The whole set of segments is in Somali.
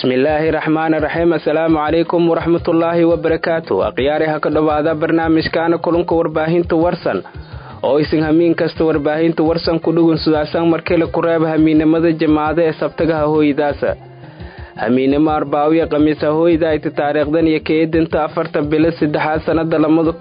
bismillaahi raxmaani raxiim assalaamu calaykum waraxmatullaahi wabarakaatu akhyaariha ka dhowaada barnaamijkaana kulanka warbaahinta warsan oo isin hamiin kasta warbaahinta warsan ku dhugun sudaasan markale ku reeba hamiinimada jamaacada ee sabtagaha hooydaasa hamiinimo arbaawiya khamiisa hooyda ay taariikhdan iyo keedinta 4 bilo 3 sanada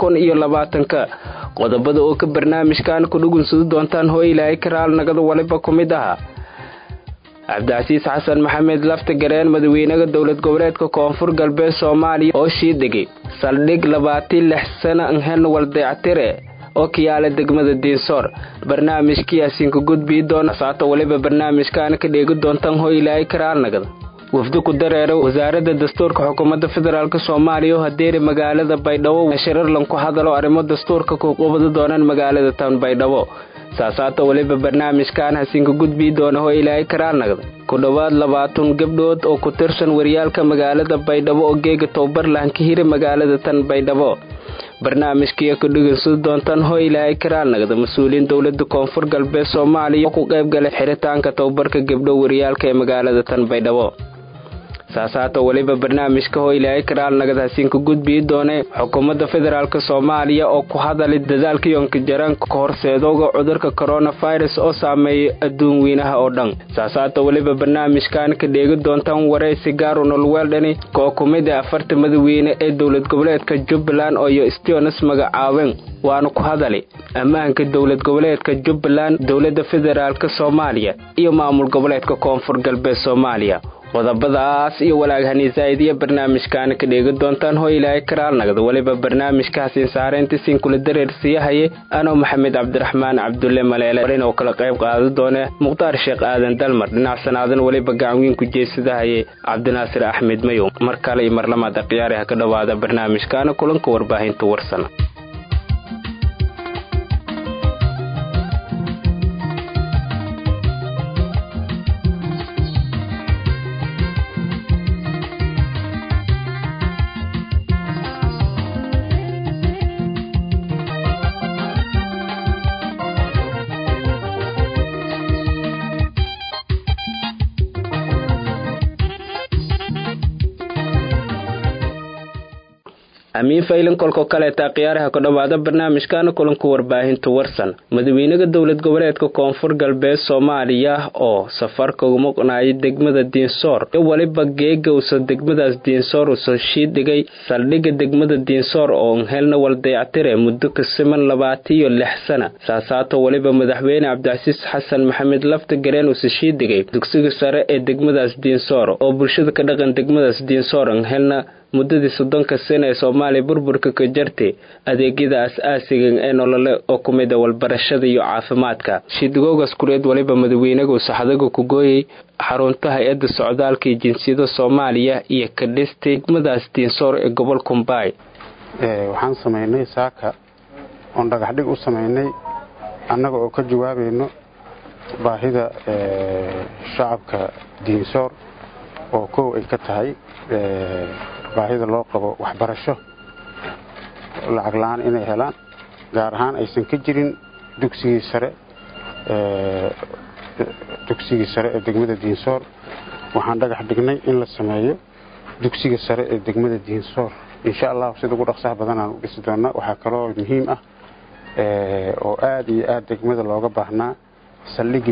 2020 qodobada oo ka barnaamijkaana ku dhugun sud doontaan hooy ilaahay karaal nagada waliba kumid aha cabdicasiis xasan maxamed lafta gareen madaxweynaha dowlad goboleedka koonfur galbeed Soomaaliya oo shiidagay saldhig 26 sano aan waldayactire oo kiyaala degmada Diinsoor barnaamijkiisin ku gudbi doona saato waliba barnaamijkan ka dheegi doontaan hooy ilaahay karaal nagada wafdu ku dareero wasaaradda dastuurka xukuumadda federaalka Soomaaliya oo hadeeri magaalada Baydhabo shirar lan ku hadalo arrimo dastuurka ku qubada doonaan magaalada tan Baydhabo saasaata waliba barnaamijkan hasin ku gudbi doona hooy ilaahay karaal nagada ku dhawaad 20 gabdhood oo ku tirsan wariyaalka magaalada Baydhabo oo geega towbar laan ka hiri magaalada tan Baydhabo barnaamijkiisa ku dhigayso doontaan hooy ilaahay karaal nagada mas'uuliyiin dawladda koonfur galbeed Soomaaliya oo ku qayb galay xiritaanka towbarka gabdho wariyaalka ee magaalada tan Baydhabo saasaata waliba barnaamijka hooy ilaahay karaal nagada hasin ku gudbi doona xukuumadda federaalka Soomaaliya oo ku hadalay dadaalka yoonka jaran ka horseedowga cudurka coronavirus oo saameeyay adduun weynaha oo dhan saasaata waliba barnaamijkan ka dheegi doontaan wareysi gaar ah noloweeldani oo kumid ah 40 madaxweyne ee dowlad goboleedka Jubbaland oo iyo Stiones magacaabeen waana ku hadalay ammaanka dowlad goboleedka Jubbaland dowladda federaalka Soomaaliya iyo maamul goboleedka koonfur galbeed Soomaaliya qodobadaas iyo walaagahani zaaidiya barnaamijkan ka dheegi doontaan hooy ilaahay karaal nagada waliba barnaamijkaas saareyntiisin kula dareersiyahay ano maxamed cabdiraxmaan cabdulle maleele inuu kala qayb qaadan doono muqtaar sheekh aadan dalmar dhinacsanaadan waliba gacanweyn ku jeesadahay cabdinaasir axmed mayow mar kale iyo mar labaad akhyaariha ka dhawaada barnaamijkan kulanka warbaahinta warsan amiin faylan kolko kale taaqiyaaraha ka dhawaada barnaamijkan kulanka warbaahinta warsan madaxweynaha dowlad goboleedka koonfur galbeed Soomaaliya oo safarka ugu maqnaayay degmada Diinsoor ee waliba geegowsa degmadaas Diinsoor oo soo shiidagay saldhigga degmada Diinsoor oo helna waldayactire muddo ka siman 26 sano saasato waliba madaxweyne cabdicasiis xasan maxamed lafta gareen oo soo shiidagay dugsiga sare ee degmadaas Diinsoor oo bulshada ka dhaqan degmadaas Diinsoor helna muddadii 30 sano ee Soomaaliya burburka ka jirtay adeegyada aasaasiga ee nolole oo kumida walbarashada iyo caafimaadka shidgoogas kureed waliba madaxweynaha saxadaga ku gooyay xarunta hay'adda socdaalka iyo jinsiyada Soomaaliya iyo ka dhistay degmadaas Diinsoor ee gobolka Kumbaay waxaan sameeynay saaka oo dhagax dhig u sameeynay annaga oo ka jawaabayno baahida shacabka Diinsoor oo koow ay ka tahay baahida loo qabo waxbarasho lacag la'aan inay helaan gaar ahaan aysan ka jirin dugsiga sare ee degmada Diinsoor waxaan dhagax dhignay in la sameeyo dugsiga sare ee degmada Diinsoor insha Allah sida ugu dhaqsaha badan aan u dhisi doonaa waxa kale oo muhiim ah oo aad iyo aad degmada looga baahnaa saldhigga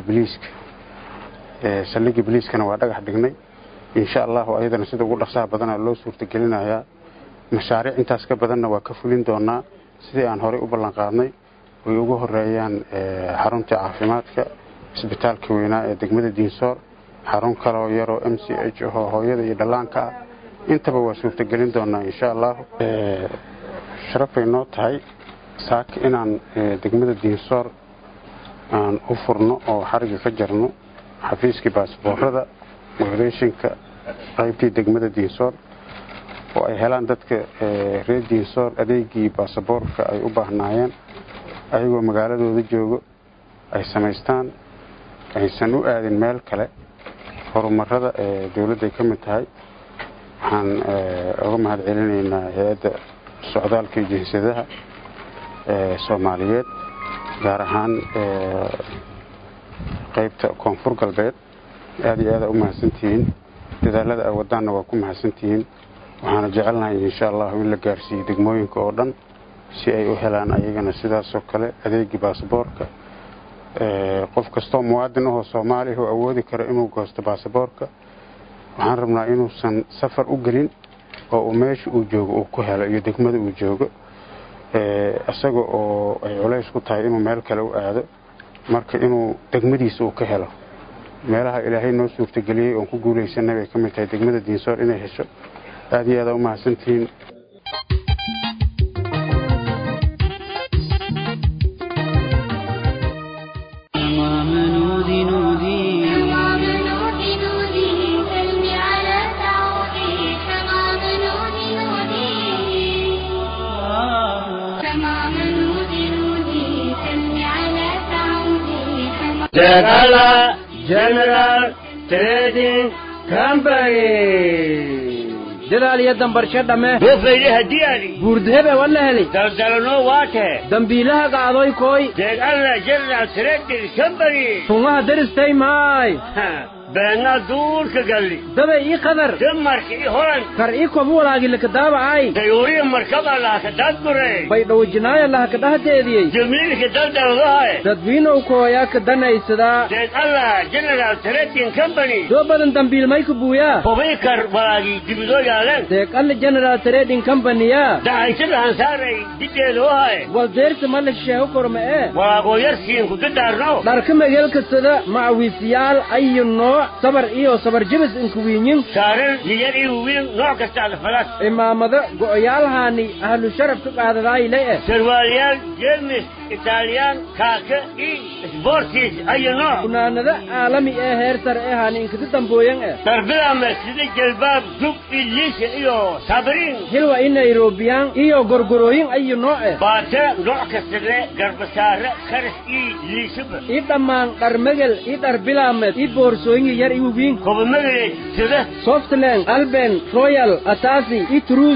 biliiskana waa dhagax dhignay insha Allah ayadana sida ugu dhaqsaha badan loo suurtagelinayaa mashaariic intaas ka badanna waa ka fulin doonaa sidii aan hore u ballan qaadnay way ugu horeeyaan xarunta caafimaadka isbitaalka weynaa ee degmada Diinsoor xarun kale oo yar oo MCH oo hooyada iyo dhallaanka intaba waa suurtagelin doonaa insha Allah sharafay noo tahay saak inaan degmada Diinsoor aan u furno oo xariga ka jarno xafiiska baasaboorada migration-ka qaybtii degmada Diinsoor oo ay helaan dadka reer Diinsoor adeegii baasaboorka ay u baahnaayeen ayagoo magaaladooda joogo ay samaystaan aysan u aadin meel kale horumarada dawladda ay ka mid tahay waxaan uga mahadcelinaynaa hay'adda socdaalka iyo jinsiyadaha Soomaaliyeed gaar ahaan qaybta koonfur galbeed aad iyo aad u mahadsantihiin dadaalada ay wadaanna waa ku mahadsantihiin waxaana jecelnahay insha Allah in la gaarsiiyo degmooyinka oo dhan si ay u helaan ayagana sidaas oo kale adeegii baasaboorka qof kastoo muwaadin ah oo Soomaali ah oo awoodi karo inuu goosto baasaboorka waxaan rabnaa inuusan safar u gelin oo meesha uu joogo uu ku helo iyo degmada uu joogo asaga oo ay culays ku tahay inuu meel kale u aado marka inuu degmadiisa uu ka helo meelaha Ilaahay noo suurtageliyay oo ku guuleysanay ay kamid tahay degmada Diinsoor inay hesho aad iyo aad u mahadsantihiin Dagala General Trading Company dadaaliya dambarsho dhame Bufayli hadiyari buurdhebe wala heli daldalano waate dambiilaha qaadoy kooy Dagala General Trading Company tumaha daristay maay bana duur ka gali daba ii qadar damarki horan kar ii kobu walaagi la kadaaba ay dayuri markaba la ka dadbure bay dhawjinaaya la ka dhahdeediyay jamiilka daldaladahay dadwiino kooya ka danaysada Dagala General Trading Company doo badan dambiil may ku buuya hubikar walaagi dibido yaalan Dagala General Trading Company ya daaytada ansaaray dideedo hay wal deerta mal sheego korma walaago yarsiin ku dadarno dharka magalka sida macawiisyaal ayno sabar iyo sabar jibis in kuwiin saaran yar iyo wiil nooc kasta falas imaamada go'yaalhaani ahlu sharaf ka qaadaday leeyahay sarwaaliyal jeermis Italian kaaka sportis ayno kunaanada caalami heer sare haani in ka dambooyan darbida masjid jalbaab dug ilis iyo sabrin hilwa in Nairobiyan iyo gorgorooyin ayno baata nooc kasta garbasaare kharis ilisba dhamaan dharmagal dharbilaamed boorsooyin yar iyo wiin kobamagale sida Softland Alben Royal Atasi Truz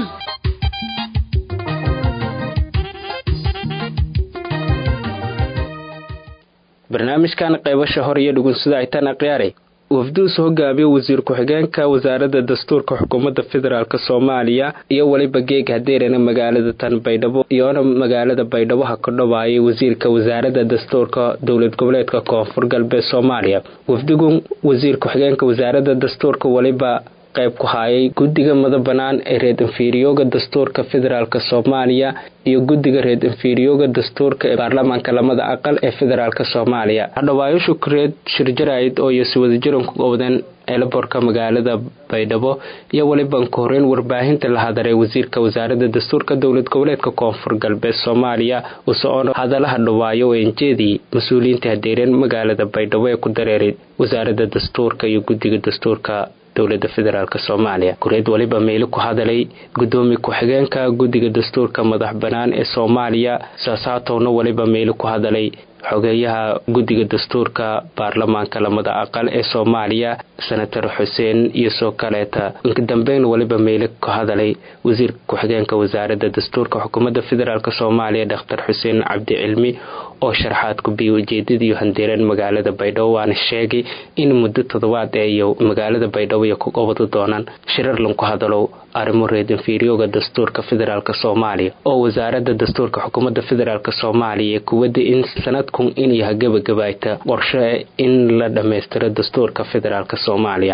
barnaamijkan qaybasha hor iyo dhugunsida ay tan aqyaaray wafduus hogaamiye wasiir ku-xigeenka wasaaradda dastuurka xukuumadda federaalk Soomaaliya iyo waliba geeg hadeerana magaalada tan Baydhabo iyo magaalada Baydhabo ha ka dhawaayay wasiirka wasaaradda dastuurka dowlad goboleedka Koonfur Galbeed Soomaaliya wafdigu wasiir ku-xigeenka wasaaradda dastuurka waliba qayb ku hayay guddiga madabanaan ee reed inferiyoga dastuurka federaalk Soomaaliya iyo guddiga reed inferiyoga dastuurka ee baarlamaanka lamada aqal ee federaalk Soomaaliya hadhawaayo shukreed shirjarayd oo si wada jiran ku qowdeen eelaborka magaalada Baydhabo iyo waliba kooreen warbaahinta la hadaray wasiirka wasaaradda dastuurka dowlad goboleedka Koonfur Galbeed Soomaaliya oo soo hadalaha dhawaayo enjeedii mas'uuliyiinta hadeereen magaalada Baydhabo ee ku dareeray wasaaradda dastuurka iyo guddiga dastuurka dowladda federaalk Soomaaliya kureed waliba meel ku hadalay gudoomiye ku-xigeenka guddiga dastuurka madax banaan ee Soomaaliya saasaatoona waliba meel ku hadalay xogeeyaha guddiga dastuurka baarlamaanka lamada aqal ee Soomaaliya senator Xuseen iyo soo kaleeta inka dambeyn waliba meel ku hadalay wasiir ku-xigeenka wasaaradda dastuurka xukuumadda federaalk Soomaaliya Dr. Xuseen Cabdi Cilmi oo sharaxaad ku biyo ujeedada iyo handeeran magaalada Baydhabo waana sheegay in muddo toddobaad ay magaalada Baydhabo ku qabado doonaan shirar lanku hadalo arrimo reed inferiyoga dastuurka federaalk Soomaaliya oo wasaaradda dastuurka xukuumadda federaalk Soomaaliya ku wada in sanadkun in yahay gabagabayta qorshe in la dhameystiro dastuurka federaalk Soomaaliya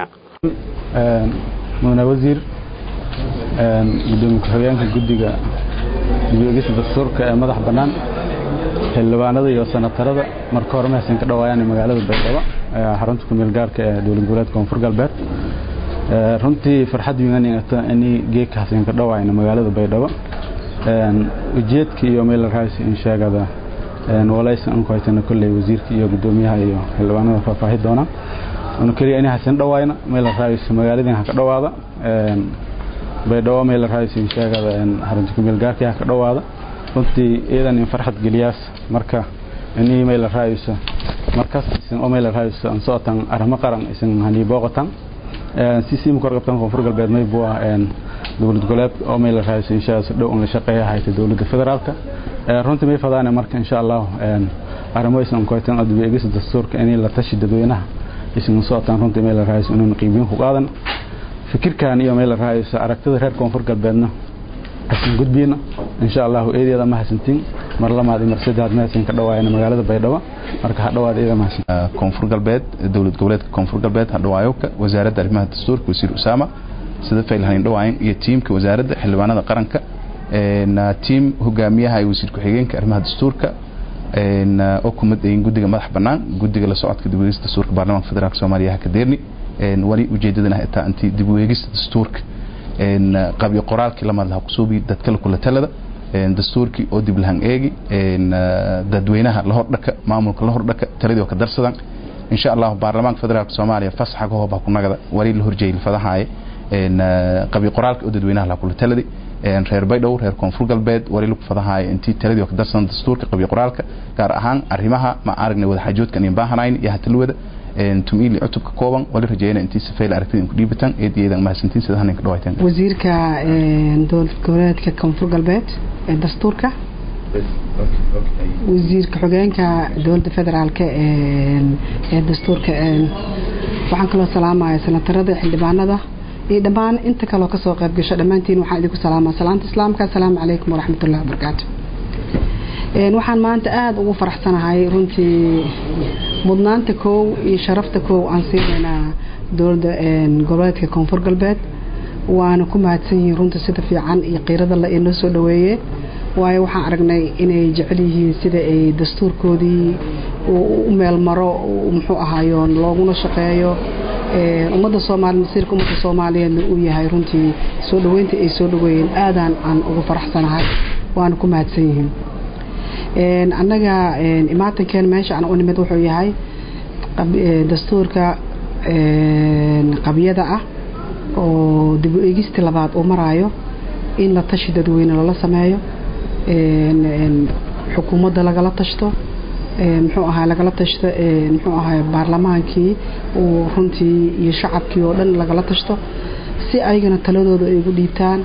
mudane wasiir gudoomiye ku-xigeenka guddiga dib-u-eegista dastuurka ee madax bannaan xildhibaanada iyo senatarada marka hore mahadsan ka dhawaayaan magaalada Baydhabo xarunta ku meel gaarka ee dowlad goboleedka Koonfur Galbeed runtii farxad weyn in geedkaas ka dhawaayna magaalada Baydhabo ujeedka iyo meel raas in sheegada walaysan aan qoytana kulay wasiirka iyo gudoomiyaha iyo xildhibaanada faahfaahin doona oo kaliya in hasan dhawaayna meel raas magaalada ka dhawaada Baydhabo meel raas in sheegada xarunta ku meel gaarka ka dhawaada runtii iidan in farxad galiyaas marka in email raayso markaas in email raayso aan soo tan arma qaran isin hani booqatan si sim korqabtan Koonfur Galbeed may buu dowlad goboleed oo email raayso insha Allah dhow la shaqeeyo hay'adda dowladda federaalka runtii may fadaan marka insha Allah armo isin qoytan adweegis dastuurka in la tashi dadweynaha isin soo tan runtii email raayso inuu qiimeyn ku qaadan fikirkan iyo meel raayso aragtida reer koonfur galbeedna asin gudbina insha Allah eedada ma hasantin mar lamaad mar saddex ma hasan ka dhawaayna magaalada Baydhabo marka hadhawaad eedada ma hasan koonfur galbeed dawlad goboleedka koonfur galbeed hadhawaayo wasaaradda arrimaha dastuurka wasiir Usaama sida faylhayn dhawaayn iyo tiimka wasaaradda xildhibaanada qaranka tiim hogaamiyaha ay wasiir ku-xigeenka arrimaha dastuurka oo kumadeyn gudiga madax banaan gudiga la socodka dib u eegista dastuurka baarlamaanka federaalka Soomaaliya ka deerni wali ujeedadana ay tahay intii dib u eegista dastuurka qabiyo qoraalkii lama laha qusuubi dadka kula talada dastuurkii oo dib lahan eegi dadweynaha la hordhaka maamulka la hordhaka taladii ka darsadan insha Allah baarlamaanka federaalka Soomaaliya fasaxa ka hooba ku nagada wali la horjeeyay fadahaay qabiyo qoraalka oo dadweynaha la kula taladi reer Baydhabo reer koonfur galbeed wali lagu fadahaay intii taladii ka darsan dastuurka qabiyo qoraalka gaar ahaan arrimaha ma aragnay wada xajoodkan in baahanayn iyo hatalwada tumiili cutubka kooban wali rajayna intii safeel aragtida ku dhiibatan eedeedan ma hasantiin sida hanka dhawaaytan wasiirka dowlad goboleedka koonfur galbeed ee dastuurka wasiirka xogeenka dowladda federaalka ee dastuurka waxaan kala salaamayaa senatarada xildhibaanada iyo dhamaan inta kale ka soo qayb gasho dhamaantiin waxaan idinku salaamaa salaanta islaamka assalaamu calaykum waraxmatullaahi wabarakaatuh waxaan maanta aad ugu faraxsanahay runtii mudnaanta koow iyo sharafta koow aan siinayna dowladda goboleedka koonfur galbeed waana ku mahadsan yihiin runtii sida fiican iyo qiirada la inoo soo dhaweeyay waayo waxaan aragnay inay jecel yihiin sida ay dastuurkoodii u meel maro muxuu ahaayo looguna shaqeeyo ummadda Soomaaliyeed masiirka ummadda Soomaaliyeed uu yahay runtii soo dhaweynta ay soo dhaweeyeen aadan aan ugu faraxsanahay waana ku mahadsan yihiin annaga imaatankeena meesha aan u nimid wuxuu yahay dastuurka qabiyada ah oo dib u eegista labaad oo maraayo in la tashi dadweyne lala sameeyo xukuumadda lagala tashto muxuu ahaa lagala tashto muxuu ahaa baarlamaankii oo runtii iyo shacabkii oo dhan lagala tashto si ayagana taladooda ay ugu dhiibtaan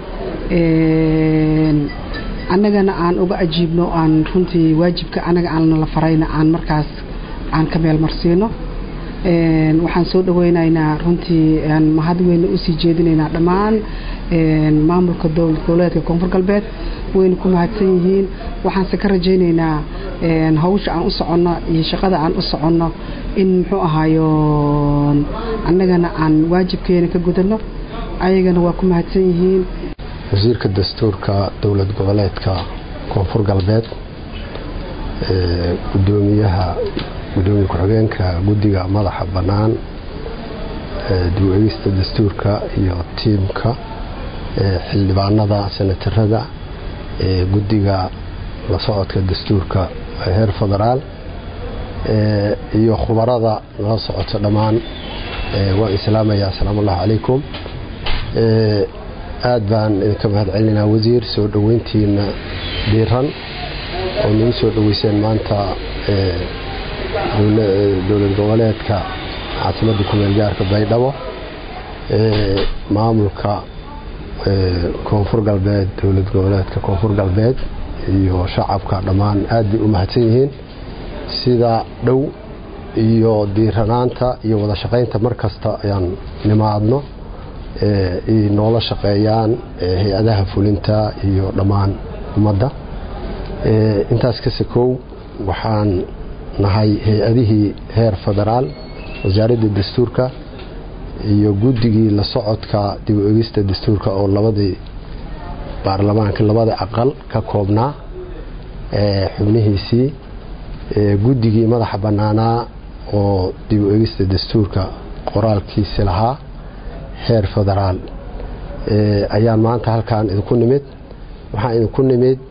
annagana aan uga ajiibno aan runtii waajibka anaga aan la farayna aan markaas aan ka meel marsiino waxaan soo dhaweynaynaa runtii aan mahad weyn u sii jeedinaynaa dhammaan maamulka dowlad goboleedka koonfur galbeed wayna ku mahadsan yihiin waxaan se ka rajaynaynaa hawsha aan u soconno iyo shaqada aan u soconno in muxuu ahaayo annagana aan waajibkeena ka gudano ayagana waa ku mahadsan yihiin wasiirka dastuurka dowlad goboleedka koonfur galbeed gudoomiye ku-xigeenka gudiga madaxa bannaan dib u eegista dastuurka iyo tiimka xildhibaanada senatarada gudiga la socodka dastuurka heer federaal iyo khubarada la socodka dhammaan waan islaamaya assalaamu calaykum aad baan idinka mahad celinaa wasiir soo dhaweyntiina diiran oo nagu soo dhaweyseen maanta dowlad goboleedka caasimadda ku-meel gaarka Baydhabo maamulka koonfur galbeed dowlad goboleedka koonfur galbeed iyo shacabka dhammaan aad bay u mahadsan yihiin sida dhow iyo diiranaanta iyo wada shaqaynta markasta ayaan nimaadno noola shaqeeyaan hay-adaha fulinta iyo dhammaan ummadda intaas ka sakow waxaan nahay hay-adihii heer federaal wasaaradda dastuurka iyo guddigii la socodka dib u eegista dastuurka oo labadii baarlamaanka labada aqal ka koobnaa xubnihiisii guddigii madaxa bannaanaa oo dib u eegista dastuurka qoraalkiisi lahaa heer federaal ayaan maanta halkaan idinku nimid waxaan idinku nimid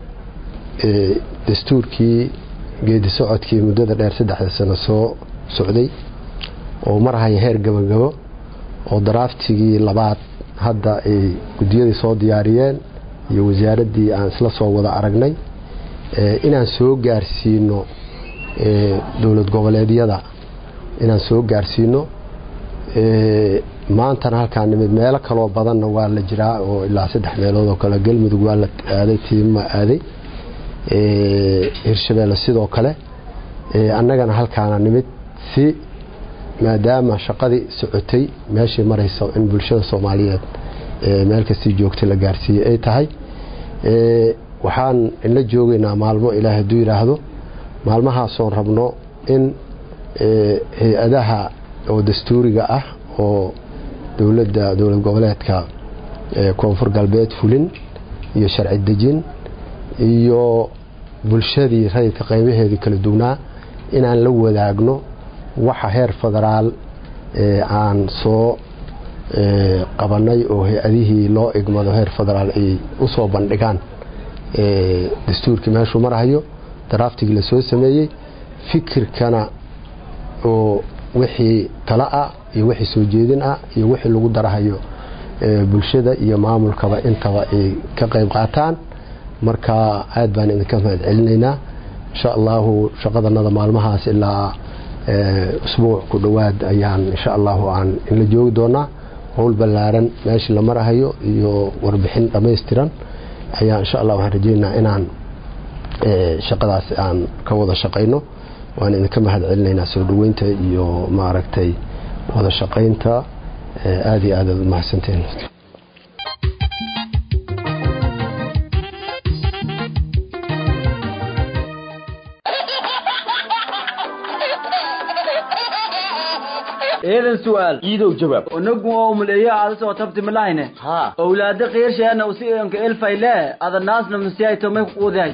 dastuurkii geedi socodkii muddada dheer 3 sano soo socday oo marhaya heer gabagabo oo daraaftigii labaad hadda ay gudiyadii soo diyaariyeen iyo wasaaraddii aan isla soo wada aragnay inaan soo gaarsiino dowlad goboleedyada inaan soo gaarsiino maantana halkaan nimid meelo kaloo badanna waa la jiraa oo ilaa 3 meelood oo kale galmudug waa la aaday tiima aaday hirshabeelle sidoo kale annagana halkaana nimid si maadaama shaqadii socotay meeshii marayso in bulshada Soomaaliyeed meel kasta joogtay la gaarsiiyay ay tahay waxaan in la joogaynaa maalmo Ilaahay duu yiraahdo maalmahaas oo rabno in hay'adaha oo dastuuriga ah oo dawlad goboleedka koonfur galbeed fulin iyo sharci dejin iyo bulshadii rayidka qaybaheedii kala duwanaa inaan la wadaagno waxa heer federaal aan soo qabanay oo hay'adihii loo igmado heer federaal ay u soo bandhigaan dastuurkii meeshuu marayo draftigii la soo sameeyay fikirkana oo wixii tala ah iyo wixii soo jeedin ah iyo wixii lagu darahayo bulshada iyo maamulkaba intaba ay ka qayb qaataan marka aad baan idinka mahad celinaynaa insha Allah shaqadanada maalmahaas ilaa usbuuc ku dhawaad ayaan insha Allah aan in la joogi doonaa hawl balaaran meeshii la marayo iyo warbixin dhameystiran ayaa insha Allah waxaan rajaynaynaa inaan shaqadaas aan ka wada shaqeyno waan idinka mahad celinaynaa soo dhaweynta iyo maaragtay wada shaqeynta aad iyo aad mahadsantiin إذا سؤال يدو جواب ونقوم ملئية على سوى تبتي ملاينة أولاد غير شيئا وسيئا كإلفايلا هذا الناس من سيئة تومي قوذي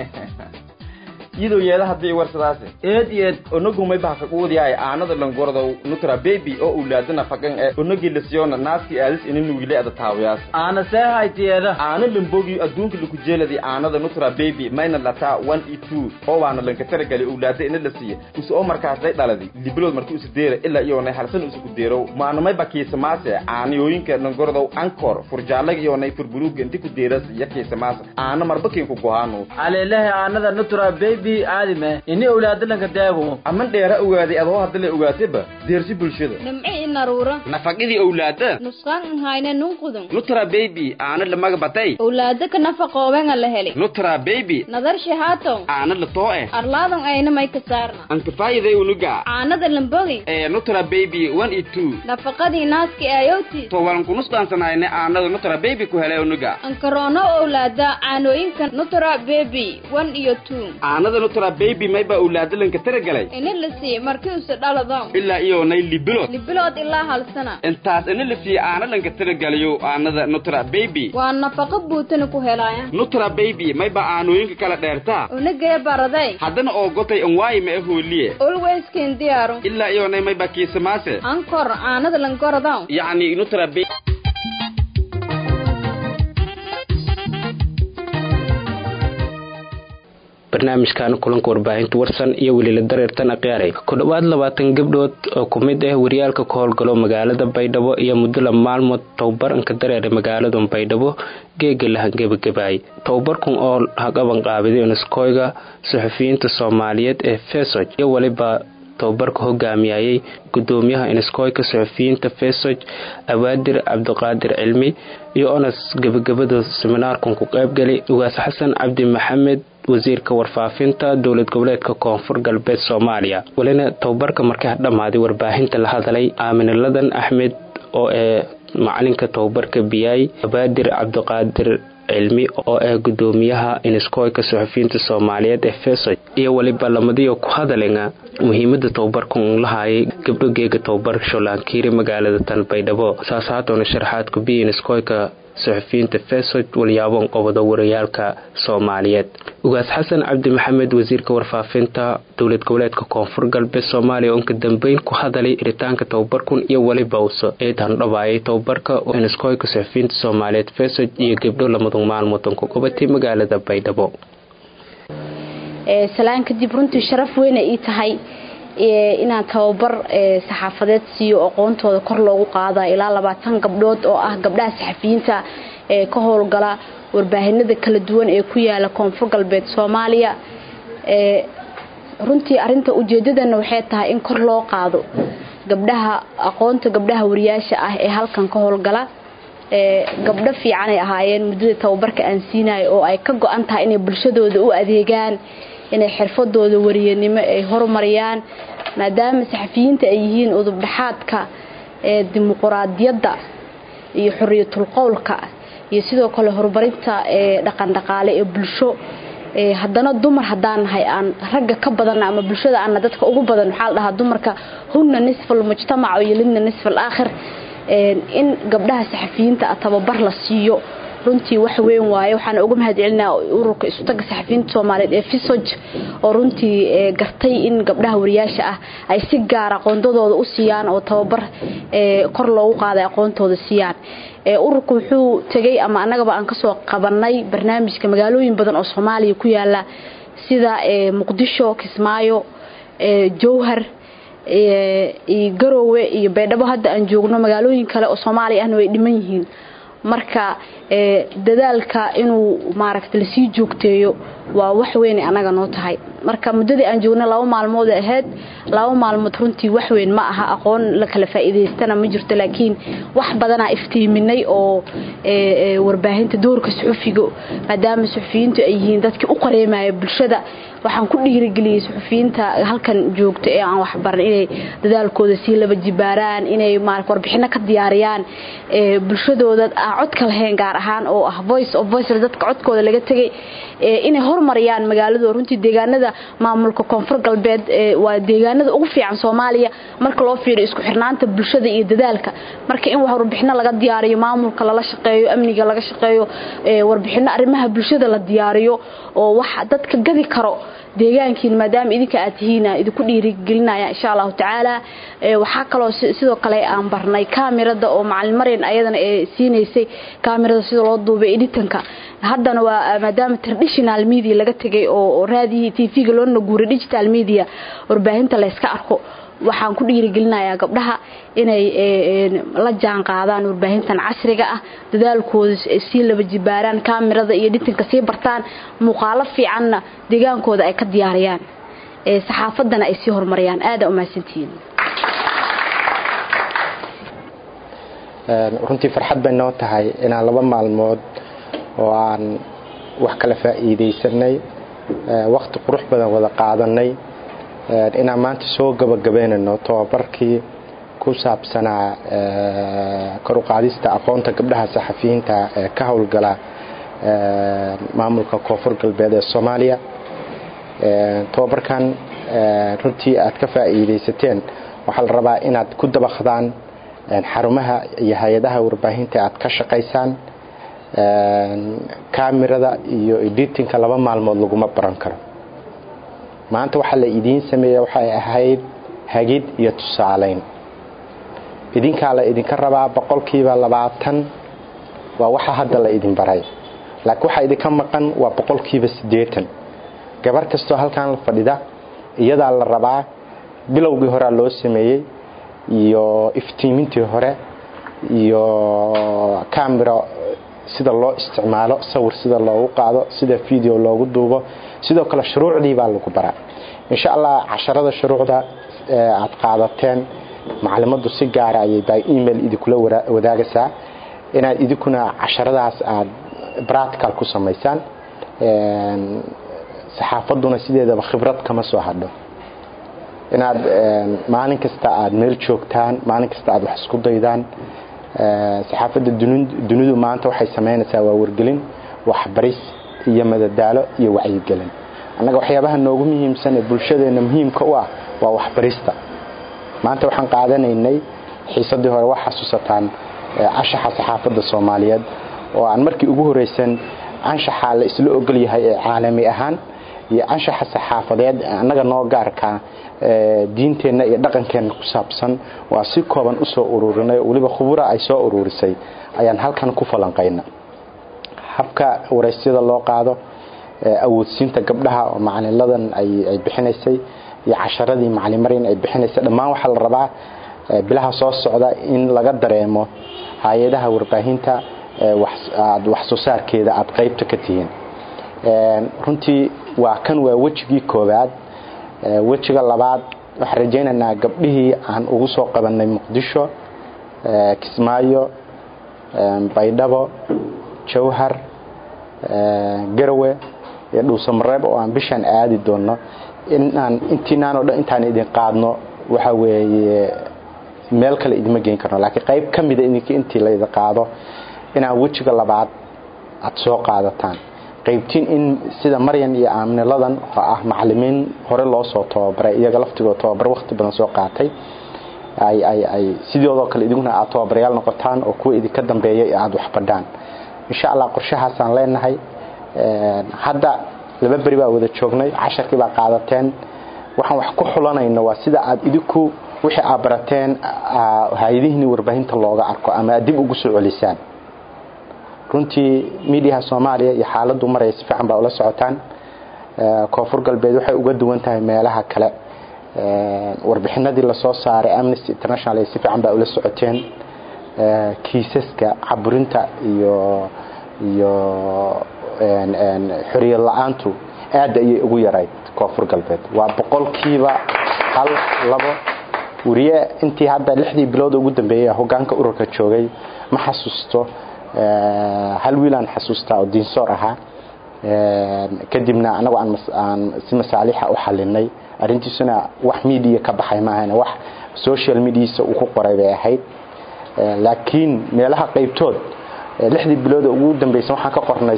يدو يلا هدي ورسلاسي إيد ونقو ما يبحث قوذي aanada langordo nutra baby oo ulaadana fagan ee unugi lasiyoona naaski alis inuu wiileeda taawiyaas ana saahayteeda aana limbogi adduunka lagu jeeladi aanada nutra baby mayna lata 1 e 2 oo waana lanka taragali ulaada in la siiyo usoo markaas ay dhaladi libilood markii uu sideera ilaa iyo nay halsan uu ku deero maana may bakiisa maase aaniyooyinka langordo ankor furjaalaga iyo nay furburuga intii ku deeras yakiisa maase aana marbakin ku go'aano aleelaha aanada nutra baby aadime inii awlaad lanka daago aman dheera ogaaday adoo hadda la ogaatayba deersi bulshada nimci naruura nafaqadii awlaada nusqan hayna nunqudun nutra baby aana la magabatay awlaada ka nafaqooben la helay nutra baby nadar shahaato aana la too arlaadan ayna may ka saarna anta faa'iiday unuga aanada lambogi nutra baby 1 e 2 nafaqadii naaski ayoti to walan ku nusqansanayna aanada nutra baby ku helay unuga ankarono awlaada aanooyinka nutra baby 1 iyo 2 aanada nutra baby may ba awlaada lanka taragalay in la sii markii uu dhalado ilaa iyo nay libilood ilaa hal sana intaas in la sii aana lanka taragaliyo aanada nutra baby waa nafaqo buutan ku helaya nutra baby may ba aanooyinka kala dheertaa unaga baraday haddana oo gotay an waay ma hooliye always kin diyaaro ilaa iyo nay may ba kiisamaase ankor aanada langorado yaani nutra baby barnaamijkan kulanka warbaahinta warsan iyo weliila dareertan aqyaaray ku dhawaad 20 gabdhood oo ku mid ah wariyaalka ka howlgalo magaalada Baydhabo iyo muddo la maalmood tababaranka dareere magaalada Baydhabo geegalaha gebagabaay tababarkan oo hagaban qaabiday iskooyga saxafiyiinta Soomaaliyeed ee Fesoj iyo waliba tababarka hogaamiyay gudoomiyaha iskooyga saxafiyiinta Fesoj Awaadir Cabdiqaadir Cilmi iyo onas gebagabada seminaarkan ku qayb galay ugaas Xasan Cabdi Maxamed wasiirka warfaafinta dawlad goboleedka koonfur galbeed Soomaaliya walina tababarka markii dhamaaday warbaahinta la hadalay Aamin Ladan Axmed oo macalinka tababarka biyay Awaadir Cabdiqaadir Cilmi oo gudoomiyaha iskooyga saxafiyiinta Soomaaliyeed ee Fesoj iyo waliba lamadiyo ku hadalena muhiimada tababarkan uu lahaayay gabdhogeega tababar Sholaankiiri magaalada tan Baydhabo saasaatoona sharaxaad ku biin iskooyga saxafiyiinta Fesoj walyaabon qobada wariyaalka Soomaaliyeed ugaas Xasan Cabdi Maxamed wasiirka warfaafinta dawlad goboleedka koonfur galbeed Soomaaliya oo ka dambeyn ku hadalay iritaanka tababarkan iyo waliba uu ee tan dhawaayay tababarka oo iskooyga saxafiyiinta Soomaaliyeed Fesoj iyo gabdho lamadu maalmood ku qabatay magaalada Baydhabo salaan kadib runtii sharaf weyn ay tahay inaan tababar saxaafadeed siiyo aqoontooda kor loogu qaada ilaa 20 gabdhood oo ah gabdhaha saxafiyiinta ee ka howlgala warbaahinada kala duwan ee ku yaala koonfur galbeed Soomaaliya runtii arinta ujeedadana waxay tahay in kor loo qaado gabdhaha aqoonta gabdhaha wariyaasha ah ee halkan ka howlgala gabdho fiican ay ahaayeen muddada tababarka aan siinayo oo ay ka go'an tahay inay bulshadooda u adeegaan inay xirfadooda wariyanimo ay horumariyaan maadaama saxafiyiinta ay yihiin udub dhaxaadka ee dimuqraadiyadda iyo xorriyatul qowlka iyo sidoo kale horumarinta dhaqan dhaqaale ee bulsho haddana dumar haddaan nahay aan ragga ka badan ama bulshada aan dadka ugu badan waxa la dhahaa dumarka hunna nisful mujtamac iyo lidna nisful aakhir in gabdhaha saxafiyiinta tababar la siiyo runtii wax weyn waaye waxaan ugu mahadcelinaa ururka isu taga saxafiyiinta Soomaaliyeed ee FISOJ oo runtii gartay in gabdhaha wariyaasha ah ay si gaar ah aqoontooda u siiyaan oo tababar kor loogu qaaday aqoontooda siiyaan ururku wuxuu tagay ama anagaba aan ka soo qabanay barnaamijka magaalooyin badan oo Soomaaliya ku yaala sida Muqdisho, Kismaayo, Jowhar iyo Garowe iyo Baydhabo hadda aan joogno magaalooyin kale oo Soomaaliya ah way dhiman yihiin marka dadaalka inuu maaragtay la sii joogteeyo waa wax weyn anaga noo tahay marka muddadii aan joogno 2 maalmood ahayd 2 maalmood runtii wax weyn ma aha aqoon la kala faa'iideystana ma jirto laakiin wax badan aan iftiiminay oo warbaahinta doorka suxufiga maadaama suxufiyiintu ay yihiin dadkii u qareemaya bulshada waxaan ku dhiirigeliyay suxufiyiinta halkan joogto ee aan wax baran inay dadaalkooda si laba jibaaraan inay warbixino ka diyaariyaan bulshadooda codka lahayn gaar ahaan oo ah voice of voice dadka codkooda laga tagay inay horumariyaan magaalada runtii deegaanada maamulka koonfur galbeed waa deegaanada ugu fiican Soomaaliya marka loo fiiriyo isku xirnaanta bulshada iyo dadaalka marka in warbixino laga diyaariyo maamulka la shaqeeyo amniga laga shaqeeyo warbixino arrimaha bulshada la diyaariyo oo wax dadka gadi karo deegaankiin maadaama idinka aad tihiin idinku dhiirigelinaya insha Allah taala waxa kale sidoo kale aan barnay kaamirada oo macallin Mareen ayadana ee siineysay kaamirada sida loo duubay editanka haddana waa maadaama traditional media laga tagay oo raadiyo TV-ga loo naguuray digital media warbaahinta la iska arko waxaan ku dhiirigelinayaa gabdhaha inay la jaan qaadaan warbaahintan casriga ah dadaalkooda si laba jibaaraan kaamirada iyo editanka si bartaan muuqaalo fiican deegaankooda ay ka diyaariyaan saxaafadana ay si horumariyaan aad u maasantiin runtii farxad bay noo tahay inaan 2 maalmood oo aan wax kala faa'iideysanay waqti qurux badan wada qaadanay inaan maanta soo gabagabeynayno tababarkii ku saabsanaa kor u qaadista aqoonta gabdhaha saxafiyiinta ee ka howlgala maamulka koonfur galbeed ee Soomaaliya tababarkan runtii aad ka faa'iideysateen waxa la rabaa inaad ku dabaqdaan xarumaha iyo hay'adaha warbaahinta aad ka shaqeysaan kaamirada iyo editingka 2 maalmood laguma baran karo maanta waxa la idin sameeyay waxa ay ahayd hagid iyo tusaaleyn idinka la idinka rabaa 20% waa waxa hadda la idin baray laakiin waxa idinka maqan waa 80% gabar kasto halkan la fadhida iyada la rabaa bilowgii hore loo sameeyay iyo iftiimintii hore iyo camera sida loo isticmaalo sawir sida loogu qaado sida video loogu duubo sidoo kale shuruucdii baa lagu baraa insha Allah casharada shuruucda aad qaadateen macluumaadku si gaar ah ay by email idinkula wadaagaysaa inaad idinkuna casharadaas aad practical ku sameeyaan saxaafaduna sideedaba khibrad kama soo hadho inaad maalin kasta aad meel joogtaan maalin kasta aad wax isku daydaan saxaafadda dunidu maanta waxay sameynaysaa waa wargelin waxbaris iyo madadaalo iyo wacyigelin annaga waxyaabaha noogu muhiimsan ee bulshadeena muhiimka u ah waa waxbarista maanta waxaan qaadanaynay xiisadii hore wax xasuusataan anshaxa saxaafadda Soomaaliyeed oo aan markii ugu horeysan anshaxa la isla ogol yahay ee caalami ahaan iyo anshaxa saxaafadeed annaga noo gaarka diinteena iyo dhaqankeena ku saabsan waa si kooban u soo ururinay waliba khubura ay soo ururisay ayaan halkan ku falanqaynaa habka wareysyada loo qaado awoodsiinta gabdhaha oo macallinadan ay bixinaysay iyo casharadii macallin Mareen ay bixinaysay dhammaan waxa la rabaa bilaha soo socda in laga dareemo hay'adaha warbaahinta wax soo saarkeeda aad qaybta ka tihiin runtii waa kan waa wajigii koobaad wajiga labaad waxaan rajaynaynaa gabdhihii aan ugu soo qabanay Muqdisho Kismaayo Baydhabo Jowhar Garowe ee dhuusamareeb oo aan bishan aadi doono intaan oo dhan intaan idin qaadno waxa weeye meel kale idima geyn karno laakiin qayb kamid ah intii la qaado inaan wajiga labaad aad soo qaadataan qaybtiin in sida Maryan iyo Aamniladan oo ah macallimiin hore loo soo tababaray iyaga laftigooda tababar waqti badan soo qaatay ay sidoo kale idinku aad tababarayaal noqotaan oo kuwa idinka dambeeyay aad wax badaan insha Allah qorshahaas aan leenahay hadda laba bari baa wada joognay 10 baa qaadateen waxaan wax ku xulanayno waa sida aad idinku wixii aad barateen hay'adihiin warbaahinta looga arko ama dib ugu soo celisaan runtii media Soomaaliya iyo xaaladdu maray si fiican baa ula socotaan koonfur galbeed waxay uga duwan tahay meelaha kale warbixinadii la soo saaray Amnesty International si fiican baa ula socoteen kiisaska caburinta iyo xoriyad la'aantu aad ay ugu yarayd koonfur galbeed waa 100% hal labo wariye intii hadda 6 bilood ugu dambeeyay hoggaanka ururka joogay ma xasuusto hal wiilan xasuusta oo diinsoor ahaa kadibna anagu aan si masaalixa u xalinay arintiisuna wax media ka baxay ma ahayna wax social media uu ku qoray bay ahayd laakiin meelaha qaybtood 6 bilood ugu dambeysay waxaan ka qornay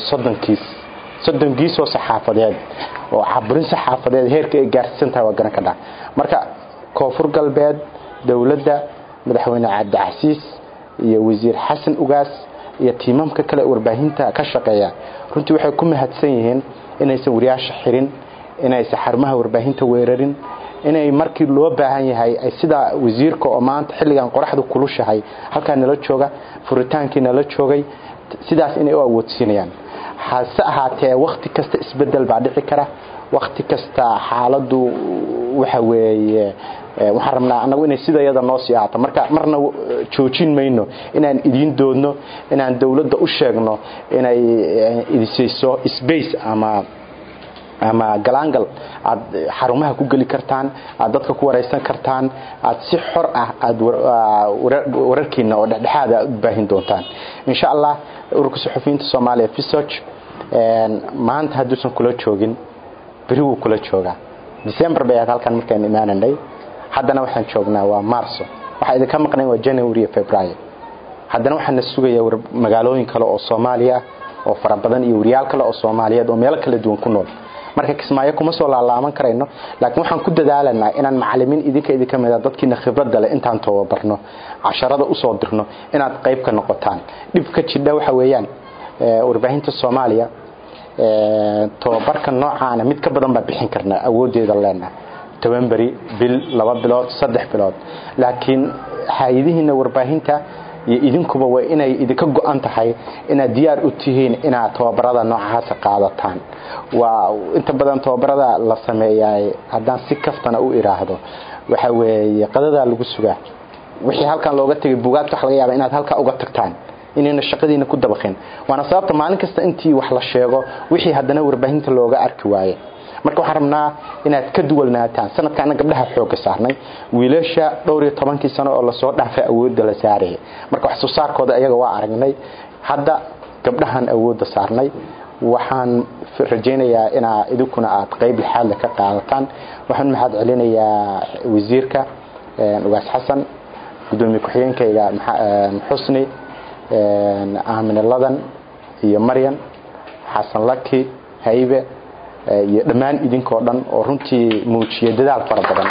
30 kiis oo saxaafadeed oo caburin saxaafadeed heerka ay gaarsiintaa waa garan ka dhac marka koonfur galbeed dawladda madaxweyne Cabdi Casiis iyo wasiir Xasan Ugaas iyo tiimamka kale warbaahinta ka shaqeeya runtii waxay ku mahadsan yihiin inaysan wariyaasha xirin inaysan xarumaha warbaahinta weerarin inay markii loo baahan yahay ay sida wasiirka oo maanta xilligan qoraxdu kulushahay halka nala jooga furitaankii nala joogay sidaas inay u awoodsiinayaan hase ahaatee waqti kasta isbedel baa dhici kara waqti kasta xaaladdu waxa weeye waxaan rabnaa anagu inay sidayada noo sii ahaato marka marna joojin mayno inaan idin doodno inaan dawladda u sheegno inay idisiiso space ama galaangal aad xarumaha ku gali kartaan aad dadka ku wareysan kartaan aad si xor ah aad wararkiina oo dhexdhexaad ah u baahin doontaan insha Allah ururka suxufiyiinta Soomaaliya Fisoch maanta haduusan kula joogin bari wuu kula joogaa December bay halkan markaan imaanay haddana waxaan joognaa waa Marso waxa idinka maqnay waa January iyo February haddana waxaan sugayaa magaalooyin kale oo Soomaaliya oo fara badan iyo wariyaal kale oo Soomaaliyeed oo meel kala duwan ku nool marka Kismaayo kuma soo laalaaman karayno laakiin waxaan ku dadaalanaa inaan macallimiin idinka mid ah dadkiina khibrad leh intaan tababarno casharada u soo dirno inaad qayb ka noqotaan dhibka jidha waxa weeyaan warbaahinta Soomaaliya tababarka noocan mid ka badan baa bixin karna awoodeeda leenahay November bil 2 bilood 3 bilood laakiin hay'adihiina warbaahinta iyo idinkuba waa inay idinka go'an tahay inaad diyaar u tihiin inaad tababarada noocaas qaadataan waa inta badan tababarada la sameeyay haddaan si kaftana u iraahdo waxa weeye qadada lagu sugaa wixii halkan looga tagay buugaagta wax laga yaabaa inaad halka uga tagtaan inayna shaqadiina ku dabaqeen waana sababta maalin kasta intii wax la sheego wixii haddana warbaahinta looga arki waaye marka waxaan rabnaa inaad ka duwalnaataan sanadkan gabdhaha xoog saarnay wiilasha dhowr iyo 10 sano oo la soo dhaafay awoodda la saaray marka wax soo saarkooda ayaga waa aragnay hadda gabdhahan awoodda saarnay waxaan rajaynayaa inaa idinkuna aad qayb xal ka qaadataan waxaan mahad celinayaa wasiirka Ugaas Xasan gudoomiye ku-xigeenkayga Xusni Aamniladan iyo Maryan Xasan Laki Haybe iyo dhamaan idinkoo dhan oo runtii muujiyay dadaal fara badan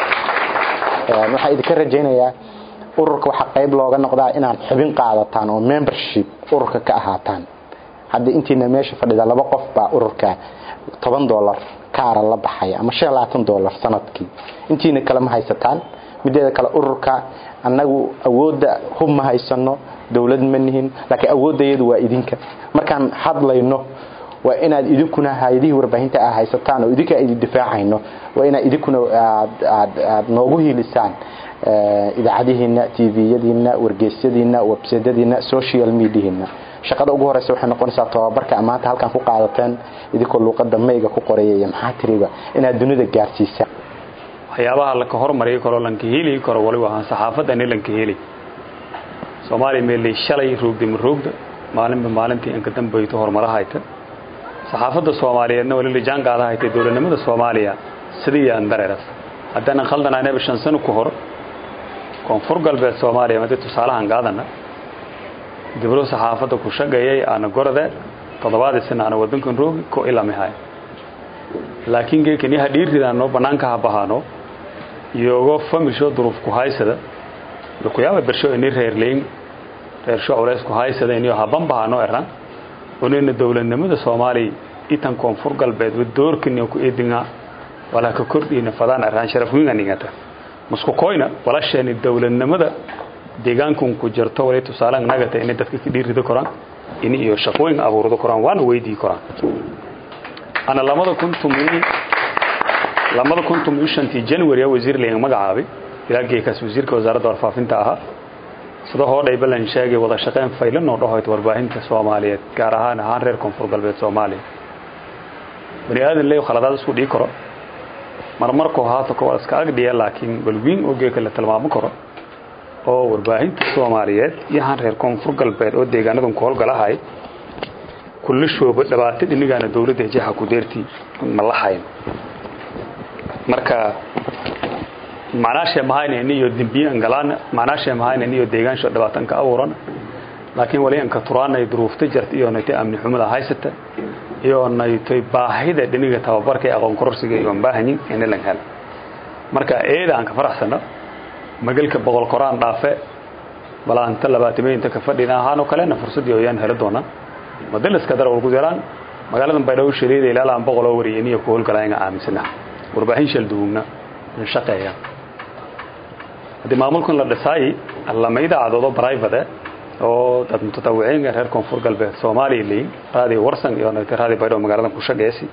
waxa idinka rajaynayaa ururka waxa qayb looga noqdaa inaan xubin qaadataan oo membership ururka ka ahaataan hadda intiina meesha fadhida 2 qof baa ururka $10 kaara la baxay ama $20 sanadkii intiina kala ma haysataan mideeda kale ururka annagu awoodda hub ma haysano dawlad ma nihin laakiin awoodayadu waa idinka markaan hadlayno waa inaad idinkuna hay'adihii warbaahinta ah haysataan oo idinka idin difaacayno waa inaad idinkuna aad noogu hiilisaan idaacadihiina TV-yadiina wargeysyadiina website-yadiina social media-diina shaqada ugu horeysa waxay noqonaysaa tababarka amaanta halkan ku qaadateen idinkoo luqadda mayga ku qorayay maxaa tiriba inaad dunida gaarsiisaan waxyaabaha la ka hormariyo karo lanka heli karo wali waxaan saxaafadda lanka heli Soomaaliya meel shalay roogda maalintii aan ka dambeeyay horumaraha hayta saxaafadda Soomaaliyeedna wali lijaan qaada haytay dawladnimada Soomaaliya sidii aan dareeras haddana khaldanaanay 5 sano ku hor koonfur galbeed Soomaaliya ma tusaalahan qaadana gabadho saxaafadda ku shaqeeyay aan gorada 7 sano aan wadankan roogi ko ilaa mihay laakiin geekani hadhiiridano banaanka ha bahano iyago familsho duruuf ku haysada ku yaaba bersho inay reerleen reersho culays ku haysada inay haban bahano eran ونين الدولة النموذج الصومالي إتن كونفور قلبه والدور كنيو كإدنا ولا ككردين فضان أرهان شرفين عنيته مسكو كوينا ولا شيء الدولة النموذج ديجانكم كجرتوا ولا تسالن نجته إن تذكر كدير ذو كران إني يشقوين أبو ذو كران وان ويدي كران أنا لما كنتم يشنتي جنوري وزير لين مجعبي يلاقي كاس وزير كوزارة الفافين تاعها sida hore ay balan sheegay wada shaqeyn faylan oo dhahoyd warbaahinta Soomaaliyeed gaar ahaan reer koonfur galbeed Soomaaliya bari aadan leeyo khaladaad isku dhigi karo marmarko haato ko iska agdhiya laakiin balwiin oo geeka la tilmaamo karo oo warbaahinta Soomaaliyeed iyo reer koonfur galbeed oo deegaanadan ku howlgalahay kullu shoob dhabaatay dhinigaana dawladda jaha ku deertii ma lahayn marka معناش مهاين إني يدبي أنجلان معناش مهاين إني يديجان شو دبعتن كأوران لكن ولي أنك ترانا يدروف تجرت إياه نتي أمن حملة هاي ستة إياه نتي باهيدة دنيا توابر كي أقوم كرسي يوم باهني إن لنهال مركا إيه أنك فرح سنة مجلك بقول القرآن ضعفة بلا أنت لبعت مين تكفدنا هانو كلنا فرصة يويان هردونا مدلس كدر والجزيران مقالة بيدو شريد إلى الآن بقول أوري إني يقول كلامنا عام سنة وربحين شلدونا من شقيا هذا معمولكم للرسائي الله ما يدعى عضو برايفة أو متطوعين غير كونفور قلبه سومالي اللي هذه ورسن يعني هذه بيرو مقالة كوشة جيسي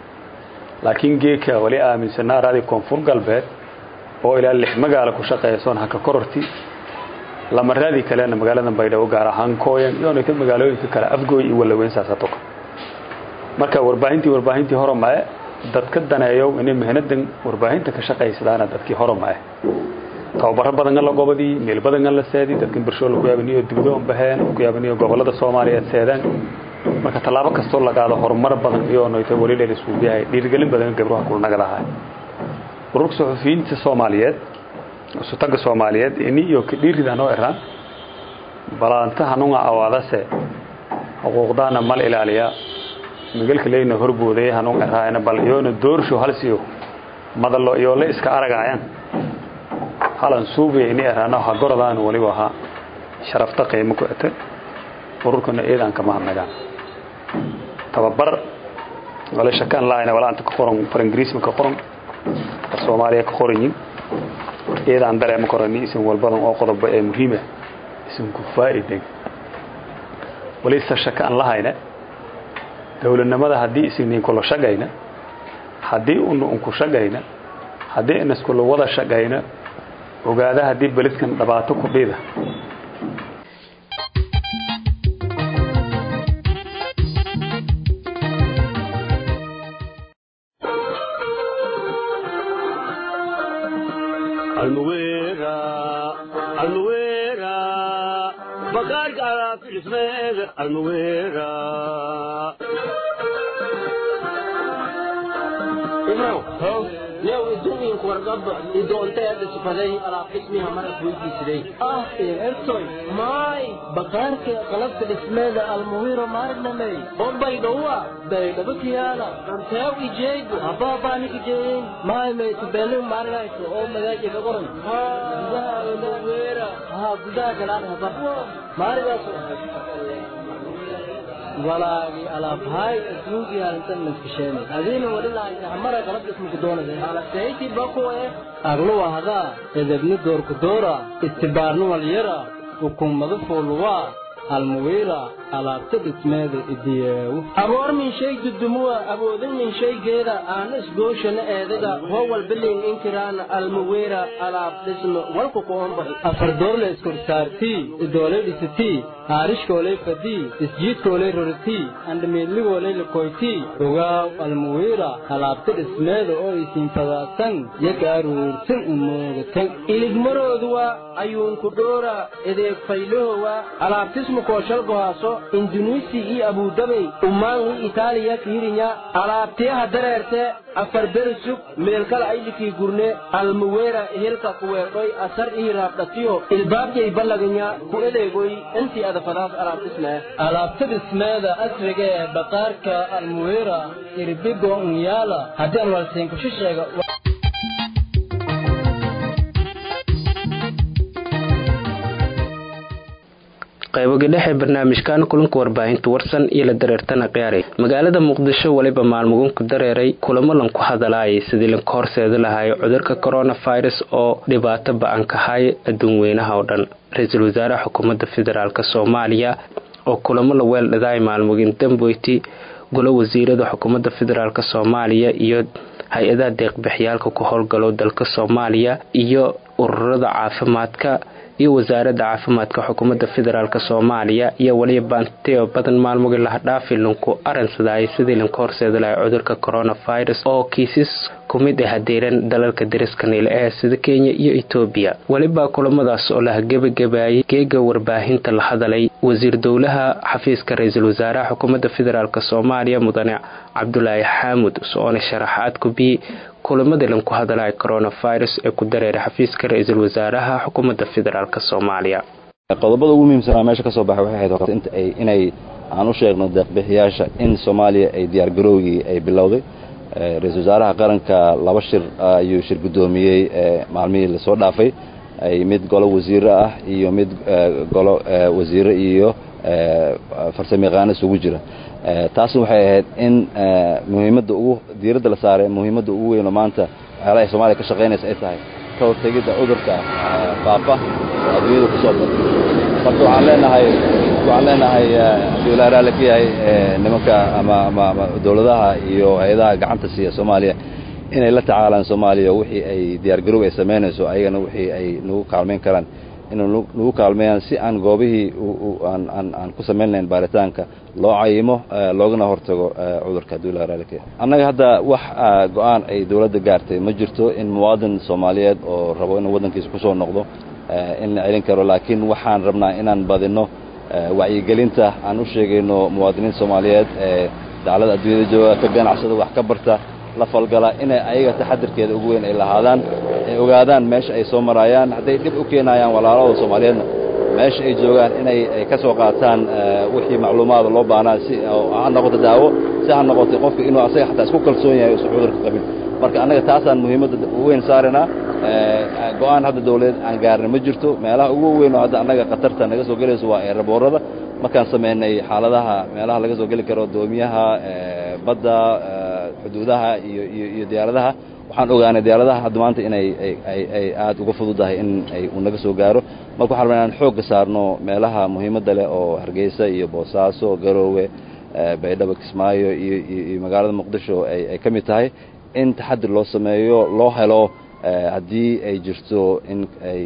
لكن جيك ولي آمن سنة هذه كونفور قلبه أو إلى اللي مقالة كوشة جيسون هكا كورتي لما هذه كلام مقالة بيرو جارا هانكوين يعني تم مقالة كلا أفجوي ولا وين ساساتوك مركا ورباهنتي هرم معه dadkadana ayuu inay mehnaddan warbaahinta ka shaqeystaan dadkii hore ma ah tababar badan la gobadii meel badan la saadi dadkan bulshada ku yaabaniyo dibadoo baheen ku yaabaniyo gobolada Soomaaliyeed seedaan marka talaabo kasto la qaado horumar badan iyo nootay waliilada isku biyahay dhiirgelin badan gabdhaha ku nagalahay ururka suxufiyiinta Soomaaliyeed sutaga Soomaaliyeed iyo ka dhiiridan oo Iran balaanta hanuunga awaadase xuquuqdana mal ilaaliya مقالك لينا هربوا ذي هنوع رأينا باليون الدور شو هالسيو ماذا لو يولي إسك أرجعين حالا نسوبي إني أرانا هجردان ولي وها شرفت قيمك وقت وركنا إيدا كمان نجان تببر ولا شكان لا أنا ولا أنت كخورن فرنجريس مكخورن الصومالية كخورنين إيدا عندنا مكورني اسم والبلد أقرب بقى مهمة اسم كفائد وليس شكان لا هنا دولة النماذج هدي سنين كل شجعنا هدي أنكو شجعنا هدي الناس كل وضع شجعنا وقاعدة هدي بلد كان دبعتكم بيده المويرة بقارك على في الاسماء المويرة لو الدنيا كورقب إذا أنت هذا سفلي على اسمها مرة ويجي سري إرتوي ماي بقارك قلبت الاسماء المويرة مارنا مي هم بيدوا بيدوا كيانا أنت هاوي جيد أبا بانك جيد ماي مي تبلو مارنا يسو أو مداجي بقرن ها المويرة ها بدا كلام هبا مارنا سو ولا على هاي اسمي أنت مسكشاني هذين ولا عمرة قلبت اسمك دونه على سيتي بقوة أغلوا هذا إذا بندور كدورة استبارنا واليرة وكم مضفولوا المويرة على تبت ماذا إدياو أبور من شيء الدموع أبودن من شيء غيره أنس جوشن هذا هو البلين إنكران المويرة على اسم والكوكوم أفردور لسكرتارتي الدولة لستي haarishkoolay fadii isjiidkoolay roritii andhamiidligoolay lakoytii ogaaw almuwiira alaabta dhismeeda oo isiin fadaasan yagaaruursan umoogatan iligmarooduwa ayuunku dhoora edeeg faylahowa alaabtismu kooshalgohaaso indunuisi iyo abuudabay ummaangi itaaliya kiirinya alaabtiyaha dareerte afar berisug meelkala aylikii gurne almuweera ehelka kuweerdhoy asar ii raabdhatiyo ilbaabjay ballaganya ku edeegoy intii adafadaas alaabtismee alaabta dhismeeda asriga ee baqaarka almuweera irbigo unyaala haddii aan walsiinkusho sheega qayboga dhexe barnaamijkan kulanka warbaahinta warsan iyo la dareertana qiyaaray magaalada muqdisho waliba maalmugun ku dareeray kulamo lan ku hadalaayay sidii lan ka horseedi lahaay cudurka coronavirus oo dhibaato ba-an ka hay adduun weynaha oo dhan ra-iisul wasaaraha xukuumadda federaalk soomaaliya oo kulamo la weel dhadaay maalmugin dambeyti golo wasiirada xukuumadda federaalk soomaaliya iyo hay-adaha deeqbixyaalka ku howlgalo dalka soomaaliya iyo ururada caafimaadka iyo wasaaradda caafimaadka xukuumadda federaalk soomaaliya iyo waliba baanteo badan maalmogi lahadhaafi lanku aransadayay sidii lanka horseedi lahay cudurka coronavirus oo kiisas kumid ah hadeeran dalalka dariska niile ee sida Kenya iyo Ethiopia waliba kulamadaas oo la gabagabeeyay geega warbaahinta la hadalay wasiir dowlaha xafiiska ra'iisul wasaaraha xukuumadda federaalk soomaaliya mudane Cabdullaahi Xamuud oo sharaxaad ku bi kulamada lan ku hadalay coronavirus ee ku dareeray xafiiska ra'iisul wasaaraha xukuumadda federaalk soomaaliya qodobada ugu muhiimsan meesha ka soo baxay waxay ahayd inay aan u sheegno deeqbixiyaasha in Soomaaliya ay diyaar garowgii ay bilowday ra'iisul wasaaraha qaranka laba shir ayuu shir gudoomiyay maalmihii la soo dhaafay ay mid golo wasiir ah iyo mid golo wasiir iyo farsamayaqaan isugu jira taas waxay ahayd in muhiimadda ugu diiradda la saaray muhiimadda ugu weyn oo maanta waxyaalaha Soomaaliya ka shaqeynaysa ay tahay ka hortagida cudurka faafa oo adduunyada ku soo batay marka waxaan leenahay dowladda raalkiyahay nimanka ama dowladaha iyo hay'adaha gacanta siiya Soomaaliya inay la tacaalaan Soomaaliya wixii ay diyaar garow ay sameynayso ayagana wixii ay nagu kaalmeyn karaan inuu nagu kaalmeeyaan si aan goobihii aan ku sameeynayn baaritaanka loo cayimo loogana hortago cudurka dowladda raalkiyahay annaga hadda wax go'aan ay dowladda gaartay ma jirto in muwaadin Soomaaliyeed oo rabo inuu wadankiisa ku soo noqdo in la celin karo laakiin waxaan rabnaa inaan badino wacyigelinta aan u sheegayno muwaadiniin Soomaaliyeed dacalada adduunyada jooga ka ganacsada wax ka barta la falgala inay ayaga taxadirkeeda ugu weyn ay lahaadaan ay ogaadaan meesha ay soo marayaan haday dib u keenayaan walaalada Soomaaliyeed meesha ay joogaan inay ka soo qaataan wixii macluumaad loo baahnaa si aan noqdo daawo si aan noqoto qofka inuu asaga xataa isku kalsoon yahay oo cudurka qabin marka anaga taasaan muhiimadda ugu weyn saarana go'aan hadda dawlad aan gaarnay ma jirto meelaha ugu weyn oo hadda anaga qatarta naga soo galayso waa airboorada markaan sameynay xaaladaha meelaha laga soo gali karo doomiyaha badda xuduudaha iyo diyaaradaha waxaan ogaanay diyaaradaha hadda maanta inay aad uga fududahay in ay naga soo gaaro marka waxaan rabnaa in xoog saarno meelaha muhiimadda leh oo Hargeysa iyo Boosaaso Garowe Baydhabo Kismaayo iyo magaalada Muqdisho ay ka mid tahay in taxadir loo sameeyo loo helo haddii ay jirto in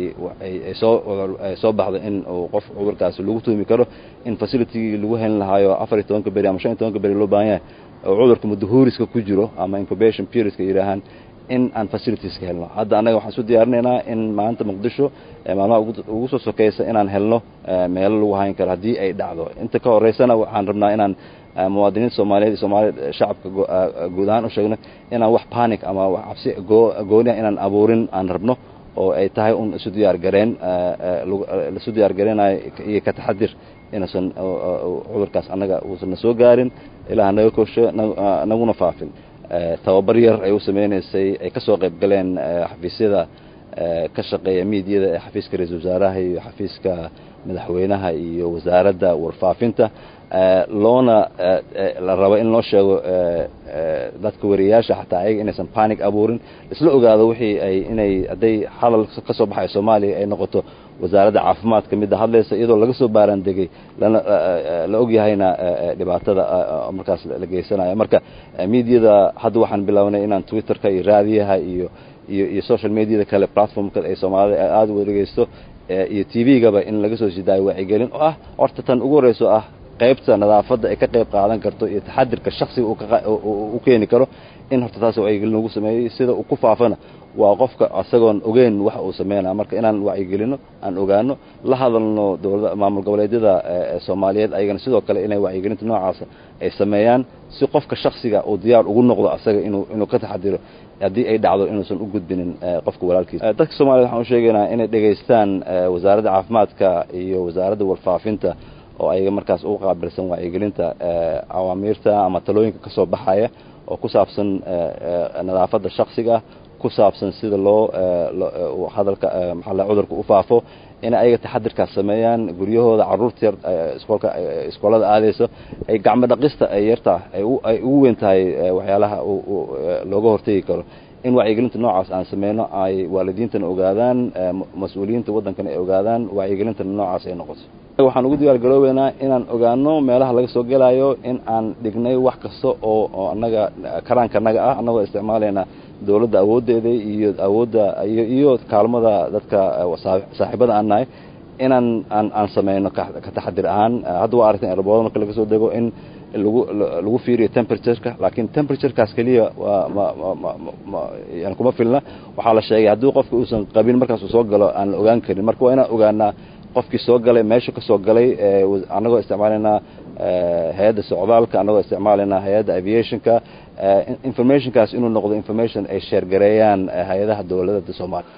ay soo baxdo in qof cudurkaas lagu tuumi karo in facility lagu helin lahayo 14 beri ama 15 beri loo baahan yahay oo cudurka mudahuriska ku jiro ama incubation period ka yiraahan in aan facilities ka helno hadda anaga waxaan soo diyaarinaynaa in maanta Muqdisho maalmaha ugu soo sokeysa inaan helno meel lagu hayn karo haddii ay dhacdo inta ka horeysana waxaan rabnaa inaan muwaadiniin Soomaaliyeed shacabka guud ahaan u sheegno inaan wax panic ama wax cabsi gooni inaan abuurin aan rabno oo ay tahay un isu diyaar gareen la isu diyaar gareenay iyo ka taxadir inaan cudurkaas anaga uusan soo gaarin ilaa naga koosho naguna faafin tababar yar ay u sameynaysay ay ka soo qayb galeen xafiisyada ka shaqeeya miidiyada ee xafiiska ra'iisul wasaaraha iyo xafiiska madaxweynaha iyo wasaaradda warfaafinta loona la rabo in loo sheego dadka wariyaasha xataa ayaga inaysan panic abuurin isla ogaado wixii ay inay haday xalal ka soo baxay Soomaaliya ay noqoto wasaaradda caafimaadka mid hadlaysa iyadoo laga soo baaran degay la og yahayna dhibaatada markaas la geysanayo marka miidiyada hadda waxaan bilownay inaan Twitterka iyo raadiyaha iyo social media kale platformka ay Soomaalida aad u wareegaysto iyo TV-gaba in laga soo sidaayo wacyigelin oo ah horta tan ugu horeyso ah qaybta nadaafadda ay ka qayb qaadan karto iyo taxadirka shakhsiga uu keeni karo in horta taas wacyigelin lagu sameeyay sida uu ku faafana waa qofka asagoon ogeyn waxa uu sameeyay marka inaan wacyigelino aan ogaano la hadalno dawladda maamul goboleedyada Soomaaliyeed ayagana sidoo kale inay wacyigelinta noocaas ay sameeyaan si qofka shakhsiga uu diyaar ugu noqdo asaga inuu ka taxadiro haddii ay dhacdo inuusan u gudbinin qofka walaalkiisa dadka Soomaaliyeed waxaan u sheegaynaa inay dhageystaan wasaaradda caafimaadka iyo wasaaradda warfaafinta oo ay markaas ugu qaabilsan wacyigelinta awaamiirta ama talooyinka ka soo baxaya oo ku saabsan nadaafadda shakhsiga ku saabsan sida loo hadalka maxaa cudurka u faafo in ayaga taxadirka sameeyaan guryahooda caruurta iskoolada aadayso ay gacmo dhaqista ay yarta ay ugu weyn tahay waxyaalaha looga hortagi karo in wacyigelinta noocaas aan sameeyno ay waalidiintana ogaadaan mas'uuliyiinta waddankan ay ogaadaan wacyigelinta noocaas ay noqoto waxaan ugu diyaar garoobeynaa inaan ogaano meelaha laga soo gelayo in aan dhignay wax kasta oo annaga karaanka naga ah annagoo isticmaalayna dawladda awoodeeda iyo awoodda iyo kaalmada dadka saaxiibada aan nahay inaan aan sameeyno ka taxadir ahaan hadda waa aragtay airport marka laga soo dego in lagu fiiriyo temperature-ka laakiin temperature-kaas kaliya yani kuma filna waxaa la sheegay haddii qofka uusan qabin markaas uu soo galo aan la ogaan karin marka waa inaan ogaanaa qofkii soo galay meesha ka soo galay annagoo isticmaalayna hay'adda socdaalka annagoo isticmaalayna hay'adda aviationka informationkaas inuu noqdo information ay share gareeyaan hay'adaha dawladda Soomaaliya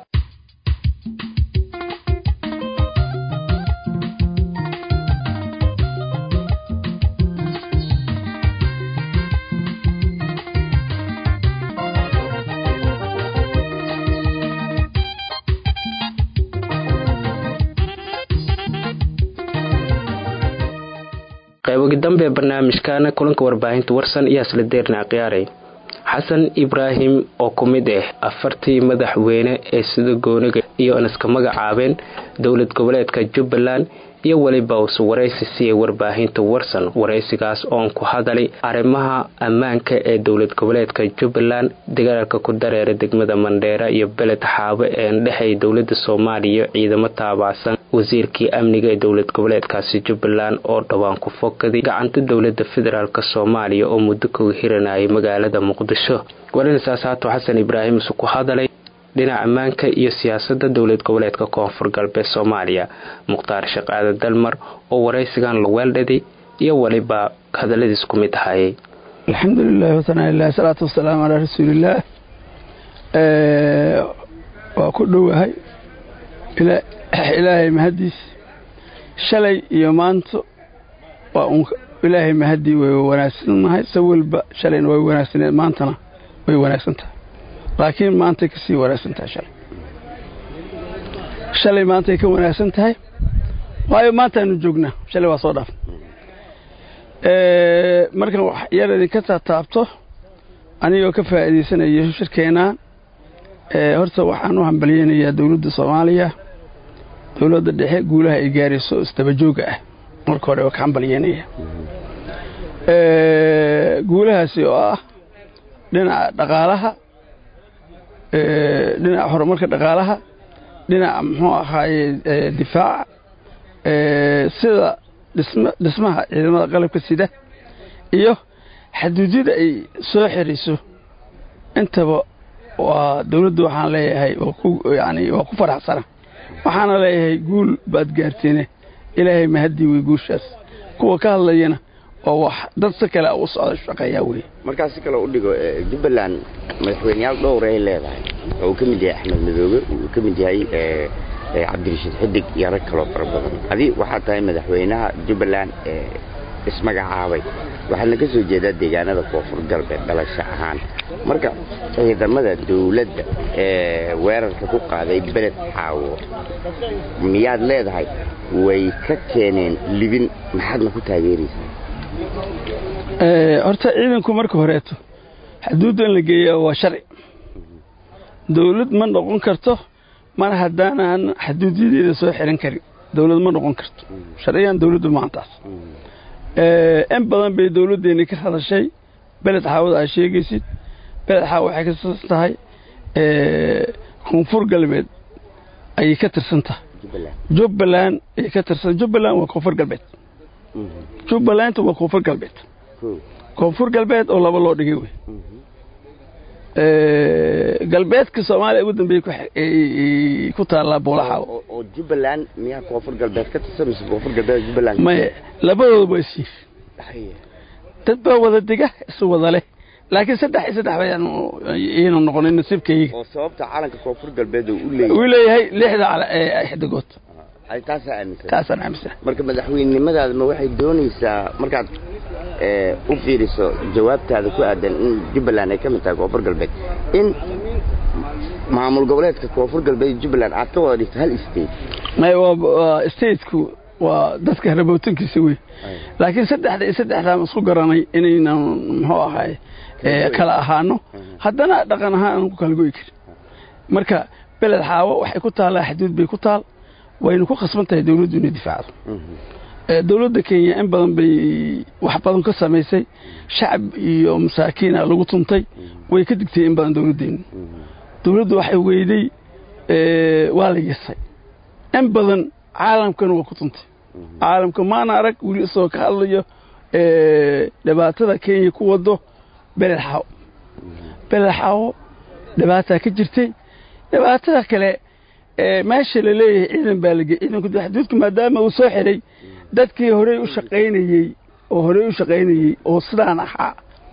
qaybogi dambe barnaamijkaana kulanka warbaahinta warsan iyo isla deerna qiyaaray xasan ibraahim oo ku mid ah afartii madaxweyne ee sida gooniga iyo anaska magacaabeen dowlad goboleedka Jubbaland iyo waliba uu wareysi siiyay warbaahinta warsan wareysigaas oo ku hadalay arrimaha ammaanka ee dowlad goboleedka Jubbaland dagaalka ku dareeray degmada Mandheera iyo beled xaabo ee dhaxay dowladda Soomaaliya ciidamo taabacsan wasiirkii amniga ee dowlad goboleedkaasi Jubbaland oo dhawaan ku fokaday gacanta dowladda federaalka Soomaaliya oo muddo ku hiranayay magaalada Muqdisho walina saasato xasan ibraahim ku hadalay dhinaca ammaanka iyo siyaasadda dowlad goboleedka Koonfur Galbeed Soomaaliya Muqtaar Shaqaale Dalmar oo wareysigan la weeldaday iyo waliba hadaladiis ku mid ahaayay alxamdulillaah wa sanaa salaatu wassalaam ala rasuulillaah waa ku dhowahay ilaahay mahadiis shalay iyo maanta waa ilaahay mahadii way wanaagsannahay sawilba shalayna way wanaagsaneed maantana way wanaagsantahay laakiin maanta ka sii wanaagsantahay shalay maanta ka wanaagsantahay waayo maanta aanu joognaa shalay waa soo dhaaf markan wax yar idinka taabto anigoo ka faa'iidaysanayo shirkeena horta waxaan u hambaliyeynayaa dowladda Soomaaliya dowladda dhexe guulaha ay gaarayso isdaba joog ah marka hore waa ka hambaliyeynayaa guulahaasi oo ah dhinaca dhaqaalaha dhinaca horumarka dhaqaalaha dhinaca muxuu ahaayey difaaca sida dhismaha ciidamada qalabka sida iyo xaduudida ay soo xiriso intaba waa dawladdu waxaan leeyahay waa ku faraxsana waxaana leeyahay guul baad gaarteen ilaahay mahadii way guushaas kuwa ka hadlayana oo wax dad si kale u socdo shaqeeya way markaas si kale u dhigo Jubbaland madaxweynayaal dhowr ay leedahay oo ka mid yahay Axmed Madoobe oo ka mid yahay Cabdirashiid Xidig iyo rag kale oo fara badan hadii waxa tahay madaxweynaha Jubbaland ismagacaabay waxaa laga soo jeedaa deegaanada Koonfur Galbeed dhalasho ahaan marka ciidamada dawladda weerarka ku qaaday beled xaawo miyaad leedahay way ka keeneen libin maxaadna ku taageeraysaa horta ciidanku marka horeeto xuduudan la geeyaa waa sharci dawlad ma noqon karto mar haddaanan xuduudiyadeeda soo xiran karin dawlad ma noqon karto sharciyan dawladdu maantaas in badan bay dawladdeeni ka hadashay beled xaawada ay sheegaysid beled xaawo waxay ka tirsan tahay koonfur galbeed ayay ka tirsan tahay jubbaland ay ka tirsan jubbaland waa koonfur galbeed jubbaland waa koonfur galbeed koonfur galbeed oo laba loo dhigay wey galbeedka Soomaaliya ugu dambeeyay ku taala Buulaha oo Jubbaland miyaa koonfur galbeed ka tirsan koonfur galbeed Jubbaland ma labadooda way siif dad baa wada diga isu wada leh laakiin saddex bayaan inuu noqonin nasiibkayga oo sababta caalanka koonfur galbeed uu leeyahay lixda cala xiddigood ay taas aaminsan marka madaxweynimadaada ma waxay doonaysaa markaad u fiiriso jawaabtaada ku aadan in Jubbaland ay ka mid tahay koonfur galbeed in maamul goboleedka koonfur galbeed Jubbaland aad ka wada dhigto hal state ma waa stateku waa dadka rabootinkiisa wey laakiin saddexda isku garanay inayna muxuu ahaay kala ahaano haddana dhaqan ahaan ku kala go'i karin marka beled xaawo waxay ku taalaa xuduud bay ku taal waynu ku khasban tahay dawladdu inay difaacdo dawladda Kenya in badan bay wax badan ka sameysay shacab iyo masaakiin lagu tuntay way ka digtay in badan dawladdu waxay weyday waa la yesay in badan caalamkan waa ku tuntay caalamka maana arag wili soo ka hadlayo dhibaatada Kenya ku wado beled xaawo dhibaato ka jirtay dhibaatada kale meesha la leeyahay ciidan baa laga ciidanku xuduudka maadaama uu soo xiray dadkii hore u shaqeynayay oo sidaan ahaa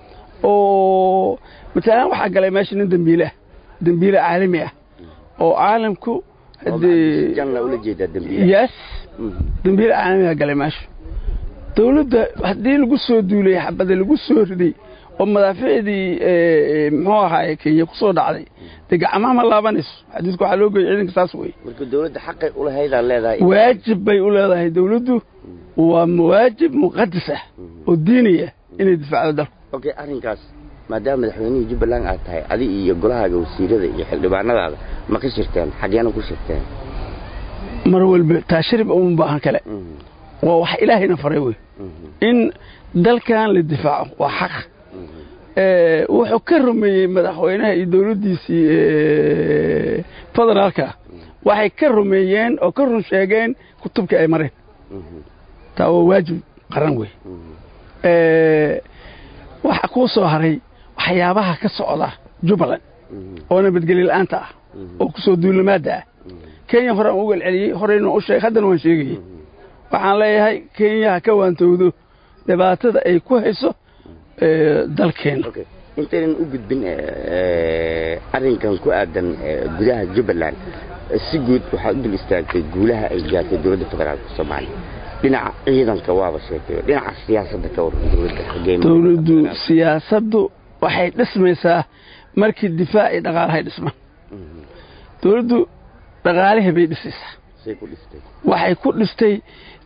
oo مثلا waxa galay meesha nin dambiile caalami ah oo caalamku hadii janna ula jeeda dambiile yes dambiile caalami ah galay meesha dawladda hadii lagu soo duulay xabada lagu soo riday oo madaaficdii muxuu ahaay Kenya ku soo dhacday gacmaha ma laabanayso xadiidku waxa loo geeyay ciidanka saas way marka dawladda xaq ay u leedahay waajib bay u leedahay dawladdu waa waajib muqaddas ah oo diiniya inay difaacdo dalka okay arrinkaas maadaama madaxweynaha Jubbaland aad tahay adi iyo golahaaga wasiirada iyo xildhibaanadaada ma ka shirteen xageena ku shirteen mar walba taashirib oo u baahan kale waa wax ilaahayna faray way in dalkan la difaaco waa xaq wuxuu ka rumeeyay madaxweynaha iyo dawladdiisii federaalka waxay ka rumeeyeen oo ka run sheegeen kutubka ay mareen taa waa waajib qaran way waxa ku soo haray waxyaabaha ka socda Jubbaland oo nabadgelyo la'aanta ah oo ku soo duulimaada ah Kenya hore ugu celceliyay horeyna u sheegay haddana waan sheegay waxaan leeyahay Kenya ka waantoodo dhibaatada ay ku hayso dalkeena intaan u gudbin arrinkan ku aadan gudaha Jubbaland si guud waxa u dul istaagtay guulaha ay gaartay dawladda federaalka Soomaaliya dhinaca ciidanka waaba sheegtay dhinaca siyaasadda ka waran dawladdu siyaasaddu waxay dhismaysaa markii difaaci dhaqaalaha dhismaan dawladdu dhaqaalaha bay dhisaysaa waxay ku dhistay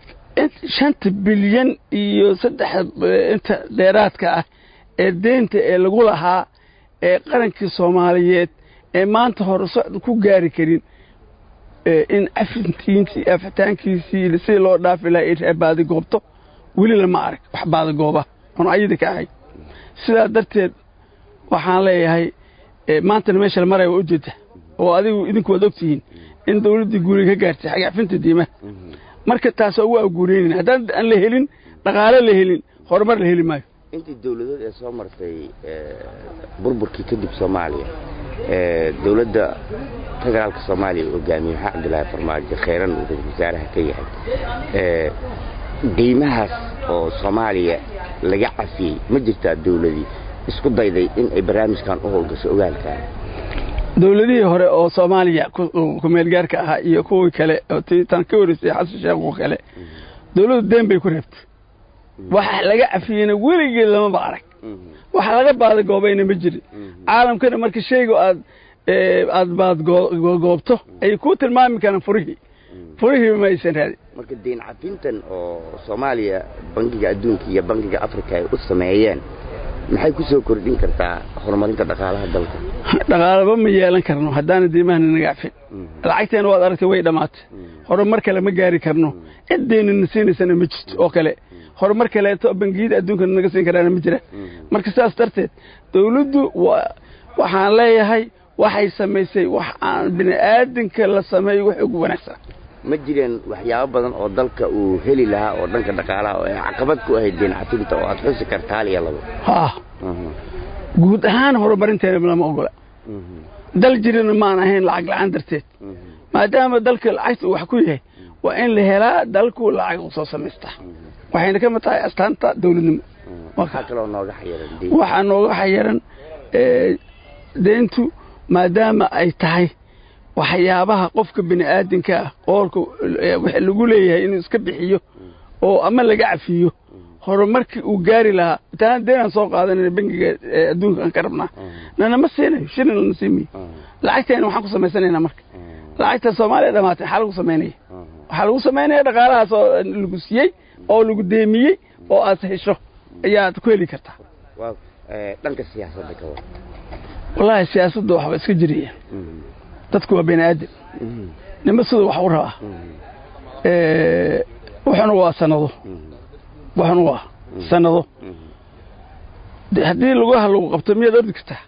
5 bilyan iyo 3 inta dheeraadka ah ee deynta ee lagu lahaa ee qarankii Soomaaliyeed ee maanta hore socod ku gaari karin in aftaankiisii si loo dhaafi lahaa baadi goobto wili lama arag wax baadi gooba oo ayada ka ahay sidaa darteed waxaan leeyahay maanta meesha la marayo u jeeda oo adigu idinku wada ogtihiin in dawladdu guuri ka gaartay xagafinta diimaha marka taas oo waa guureeyeen haddaan aan la helin dhaqaale la helin horumar la heli maayo intii dawladood ee soo martay burburkii kadib Soomaaliya dawladda federaalka Soomaaliya hogaamiye Cabdullaahi Farmaajo kheyran uu wasaaraha ka yahay diimahaas oo Soomaaliya laga cafiyay ma jirtaa dawladii isku dayday in ay barnaamijkan u howlgasho ogaalkaan dawladihii hore oo Soomaaliya ku meel gaarka ah iyo kuwa kale oo tan ka wareysay Xasan Sheekh oo kale dawladdu deen bay ku reebtay waxa laga cafiyay weligeed lama baarak waxa laga baad goobayna ma jirin caalamkana markii shaygu aad baad goobto ay ku tilmaami karaan furihii ma aysan raadin marka deen cafintan oo Soomaaliya bangiga adduunka iyo bangiga Afrika ay u sameeyeen maxay ku soo kordhin kartaa horumarinta dhaqaalaha dalka dhaqaalaha ma yeelan karno haddaan diimaha naga cafin lacagteena waad aragtay way dhamaatay horumar kale ma gaari karno cideena nasiinaysan ma jirto oo kale horumar kale to bangiyada adduunka naga siin karaan ma jira marka saas darteed dawladdu waxaan leeyahay waxay sameysay wax aan bini aadanka la sameeyo wax ugu wanaagsan ma jireen waxyaabo badan oo dalka uu heli lahaa oo dhanka dhaqaalaha oo caqabad ku ahayd deyn cafinta oo aad xusi kartaa iyo labo guud ahaan horumarinteena lama ogola dal jirina maan ahayn lacag la'aan darteed maadaama dalka lacagta wax ku yahay waa in la helaa dalku lacag u soo samaystaa waxayna ka mid tahay astaanta dawladnimo waxaa kaloo nooga xayiran waxaa nooga xayiran deyntu maadaama ay tahay waxyaabaha qofka bini'aadinka ah qoolka waxa lagu leeyahay inuu iska bixiyo oo ama laga cafiyo horumarkii uu gaari lahaa taan deeran soo qaadanay bangiga adduunka aan ka rabnaa nana ma siinayo shilin lana siimiyo lacagteena waxaan ku samaysanaynaa marka lacagta Soomaaliya dhamaatay xal lagu sameynaya waxa lagu sameynaya dhaqaalahaas oo lagu siiyey oo lagu deemiyey oo aad hesho ayaad ku heli kartaa waa dhanka siyaasadda ka wada wallahi siyaasaddu waxba iska jiriyeen dadku waa bini'aadam nima sida wax u rabaa waxana waa sanado waxana waa sanado haddii lagu halo qabto miyaad ordi kartaa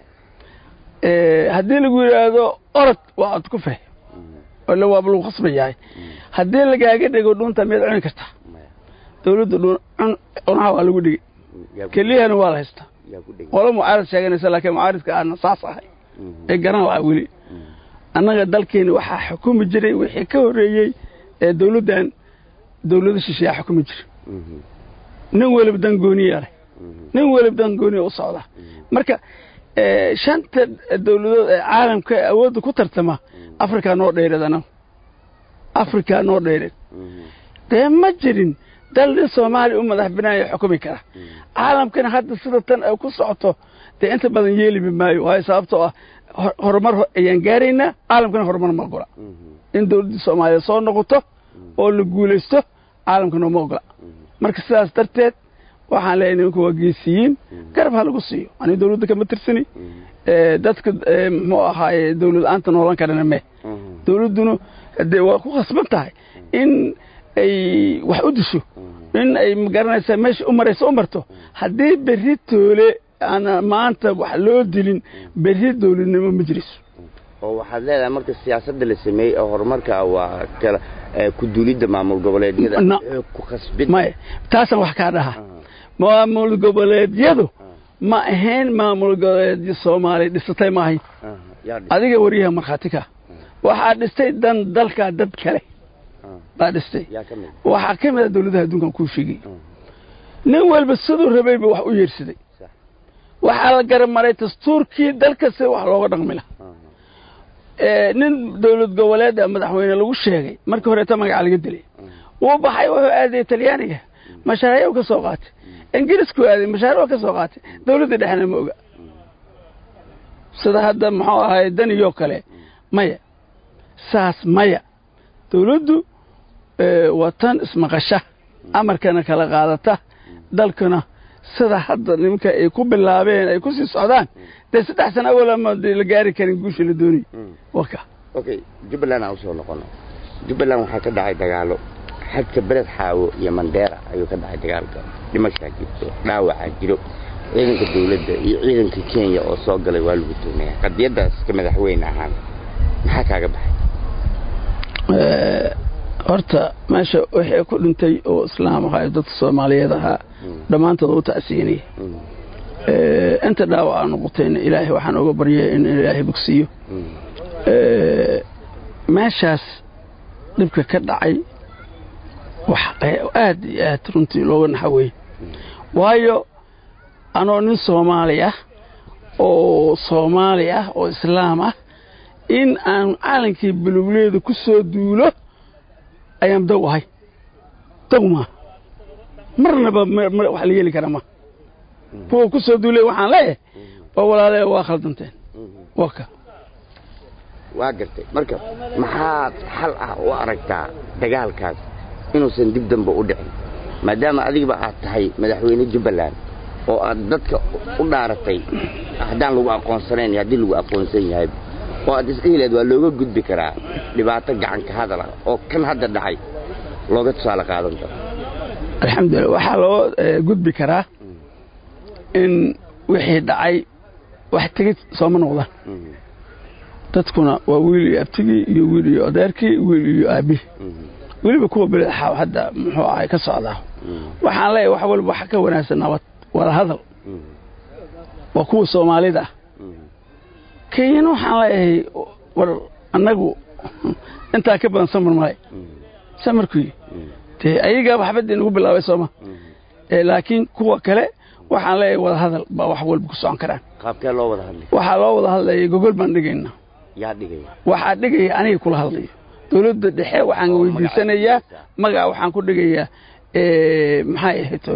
haddii lagu yiraahdo orod waa aad ku fahmo wala waa lagu khasbayaa haddii lagaaga dhigo dhunta miyaad cuni kartaa dawladdu dhunaha waa lagu dhigay keliyana waa la haystaa wala mucaarad sheeganaysa laakiin mucaaradka aan saas ahay ee garan waa weli annaga dalkeena waxaa xukumi jiray wixii ka horeeyay dawladdan dawladda shisheeye xukumi jiray nin waliba dangooniya leh nin waliba dangooniya u socda marka shanta dawladood ee caalamka awoodda ku tartama Afrika noo dheeradana Afrika noo dheerad dee ma jirin dal Soomaali madax banaaya xukumi kara caalamkana hadda sida tan ay ku socoto dee inta badan yeeli maayo waa sababtoo ah horumar ayaan gaarayna caalamkana horumar ma ogola in dawladda Soomaaliya soo noqoto oo la guuleysto caalamkana ma ogola marka sidaas darteed waxaan leenahay ku waageysiin garab ha lagu siiyo ani dawladda kama tirsani dadka muxuu ahaay dawlad aanta noolan karana me dawladduna hadee waa ku khasban tahay in ay wax u disho in ay magaranaysa meesha u marayso u marto haddii berri toole ana maanta wax loo dilin berri dawladnimo ma jiriso oo waxaad leedahay marka siyaasadda la sameeyay oo horumarka waa kala ku duulidda maamul goboleedyada ku khasbid ma taasan wax ka dhaha maamul goboleedyadu ma ahayn maamul goboleedyo Soomaali dhisatay ma ahayn adiga wariyaha marxatika waxa dhistay dan dalka dad kale baa dhistay waxa kamid dawladda adduunka ku sheegay nin walba sidoo rabay wax u yeersaday waxa la garamaray dastuurkii dalka si wax looga dhaqmi lahaa nin dawlad goboleed madaxweyne lagu sheegay markii hore ta magac laga dilay oo baxay wuxuu aaday Talyaaniga mashaariic ka soo qaatay ingiriisku aaday mashaariic ka soo qaatay dawladda dhexna ma oga sida hadda maxaa ahay daniyo kale maya saas maya dawladdu watan ismaqasha amarkana kala qaadata dalkana sida hadda nimanka ay ku bilaabeen ay ku sii socdaan de 3 sano wala ma la gaari karin guusha la doonay waka okay Jubbaland aan soo noqono Jubbaland waxa ka dhacay dagaalo xadka Bered Xaawo iyo Mandera ayuu ka dhacay dagaalka dhimasho jirto dhaawac jiro ciidanka dawladda iyo ciidanka Kenya oo soo galay waa lagu tuumay qadiyadaas ka madaxweyne ahaan maxaa kaaga baxay horta meesha wixii ku dhintay oo islaam ahaa dad Soomaaliyeed ahaa dhamaantood u taasiinay inta dhaawac noqotayna Ilaahay waxaan uga baryay in Ilaahay bogsiyo meeshaas dhibka ka dhacay wax aad iyo aad runtii looga naxaway waayo anoo nin Soomaali ah oo islaam ah in aan caalankii bulugleeda ku soo duulo ayaan dawahay tawma marnaba wax la yeeli kara ma kuwa ku soo duulay waxaan leeyahay waa walaalay waa khaldanteen waka waa gartay marka maxaa xal ah oo aragtaa dagaalkaas inuusan dib dambe u dhicin maadaama adiga aad tahay madaxweyne Jubbaland oo aad dadka u dhaaratay haddaan lagu aqoonsanayn haddii lagu aqoonsan yahay oo aad isqiileed waa looga gudbi karaa dhibaato gacan ka hadal oo kan hadda dhacay looga tusaale qaadan karo alxamdulillah waxa loo gudbi karaa in wixii dhacay wax tagay soo ma noqdaan dadkuna waa wiil iyo abtigii iyo wiil iyo adeerkii wiil iyo aabi weliba kuwa bilad hadda muxuu ahay ka socdaa waxaan leeyahay wax walba waxa ka wanaagsan nabad wada hadal waa kuwa Soomaalida kayna waxaan leeyahay war annagu inta ka badan samarkii ayaga waxbadii ugu bilaabay Soomaa laakiin kuwa kale waxaan leeyahay wada hadal ba wax walba ku socon karaan qaabkee loo wada hadlay waxa loo wada hadlay gogol baan dhigayna yaa dhigay waxa dhigay aniga kula hadlayo dawladda dhexe waxaan weydiisanayaa magac waxaan ku dhigayaa maxay ahayd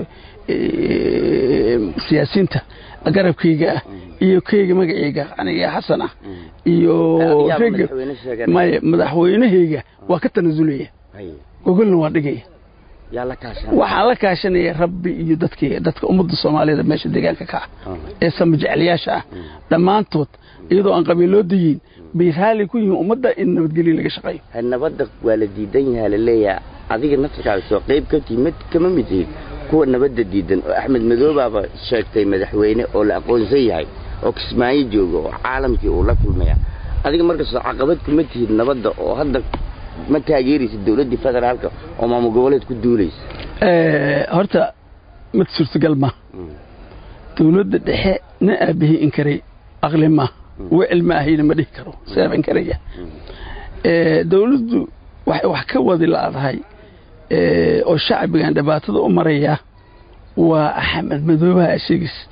siyaasiinta garabkayga iyo kayga magacayga aniga Xasan ah iyo madaxweynahayga waa ka tanasulaya gogolna waa dhigaya waxaan la kaashanaya rabbi iyo dadka ummadda Soomaaliyeed meesha deegaanka ka ee samajecliyaasha ah dhammaantood iyadoo aan qabiilo diin biiraali ku yihiin ummadda in nabadgelyo laga shaqeeyo nabadda waa la diidan yahay la leeyahay adiga naftirkaaga soo qayb ka timid kama mid yihiin kuwa nabadda diidan oo Axmed Madoobe sheegtay madaxweyne oo la aqoonsan yahay oo Kismaayo joogo oo caalamkii uu la kulmaya adiga markaas caqabad kuma tihid nabadda oo hadda ma taageeraysid dawladda federaalka oo maamul goboleed ku duulaysa horta mid suurtagal ma dawladda dhexe na aabihi inkaray aqli ma wicil ma ahayna ma dhihi karo sabab inkaraya dawladdu wax ka wadi laadahay oo shacbigan dhibaatada u maraya waa Axmed Madoobe ashigiist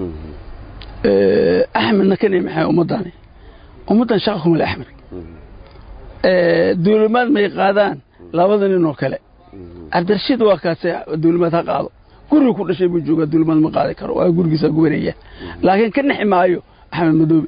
Axmedna kan maxay ummadan shaqo kuma la Axmed dawlad ma qaadaan labada nin oo kale Cabdirashiid waa kaas dawlad ha qaado guriga ku dhashay buu joogaa dawlad ma qaadi karo waa gurigiisa gubanaya laakiin kan ximaayo Axmed Madoobe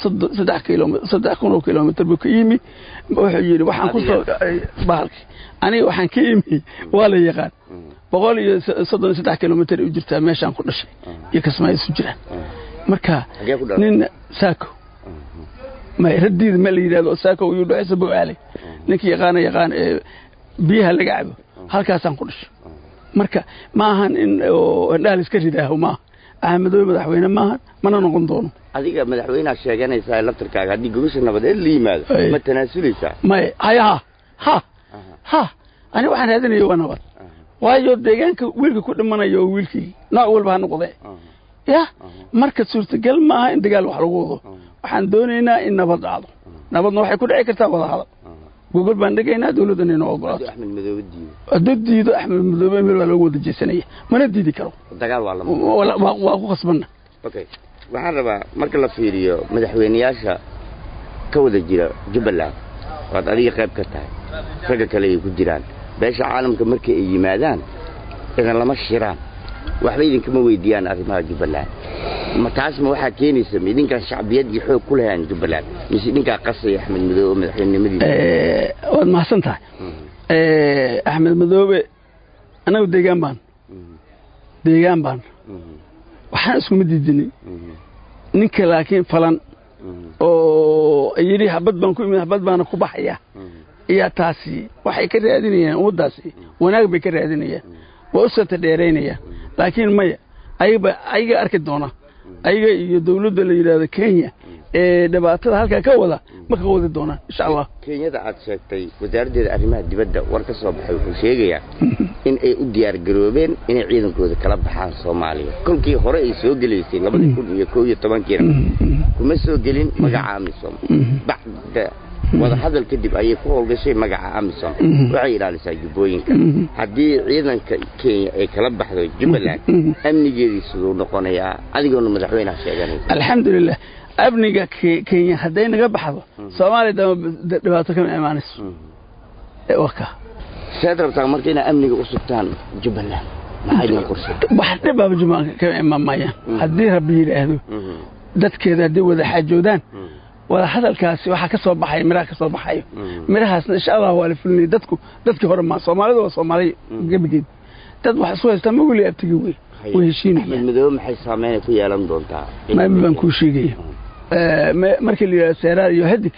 3 kilomitir buu ka yimi wuxuu yiri waxaan ku soo baalki aniga waxaan ka yimi waa la yaqaan 133 kilomitir u jirta meeshaan ku dhashay iyo Kismaayo isu jiraan marka nin saako ma radid ma la yiraahdo saako uu dhaxay sabab cali ninkii yaqaan biyaha laga cabo halkaasaan ku dhashay marka ma ahan in dhaal iska ridaa ma Axmed Madoobe madaxweyne ma ahan mana noqon doono adiga madaxweynaha sheeganaysa laftirkaaga hadii gobasha nabadeed la yimaado ma tanaasuleysa ma ha ani waxaan raadinayaa waa nabad waayo deegaanka wiilka ku dhimanayo wiilkii nooc walba ha noqday ya marka suurtagal ma aha in dagaal wax lagu wado waxaan doonaynaa in nabad dhacdo nabadna waxay ku dhici kartaa wada hadal gogol baan dhigaynaa dawladana inoo ogolaato Axmed Madoobe diido Axmed Madoobe meel waa lagu wada jeesanaya mana diidi karo dagaal waa ku qasbana okay waxaan rabaa marka la fiiriyo madaxweynayaasha ka wada jira Jubbaland waad adiga qayb ka tahay raga kale ay ku jiraan beesha caalamka markay ay yimaadaan idan lama shiraan waxba idinkama weydiiyaan arrimaha Jubbaland ma taas ma waxa keenaysa idinka shacbiyad iyo xoog ku leeyaan Jubbaland mise idinka qasay Axmed Madoobe madaxweynimadiisa waad mahadsantahay Axmed Madoobe anagu deegaan baan waxaan isku mididinay ninka laakiin falan oo yiri habad baan ku imid habad baan ku baxaya iyo taasi waxay ka raadinayaan umadaasi wanaag bay ka raadinayaan waa u soo dheereynaya laakiin maya ayaga arki doona ayaga iyo dawladda la yiraahdo Kenya dhibaatada halka ka wada ma ka wadi doona insha Allah Kenyada aad sheegtay wasaaradda arrimaha dibadda war ka soo baxay wuxuu sheegayaa in ay u diyaar garoobeen in ciidankooda kala baxaan Soomaaliya kulkii hore ay soo galeysay 2011 kuma soo gelin magaca AMISOM bacda wada hadal kadib ayay ku howlgashay magaca AMISOM waxay ilaalisaa jubbooyinka haddii ciidanka Kenya ay kala baxdo Jubbaland amnigeedii sidoo noqonayaa adigoona madaxweynaha sheeganay alxamdulillah amniga Kenya haday naga baxdo Soomaaliya dhibaato kama imaanayso waka sadartaa markayna amniga u sugtaan Jubbaland maxay idin qorsheeyeen wax dhibaba Jubbaland kama imaanayaan haddii rabbi yiraahdo dadkeeda haday wada xaajoodaan wala hadalkaasi waxa ka soo baxay miraha ka soo baxay mirahaasna insha Allah waa la fulnay dadkii hore ma Soomaalidu waa Soomaali gabigeed dad wax soo haysta ma wali abtigi way heshiin Axmed Madoobe maxay saameyn ku yeelan doontaa ma baan ku sheegay markii la seerar iyo hadig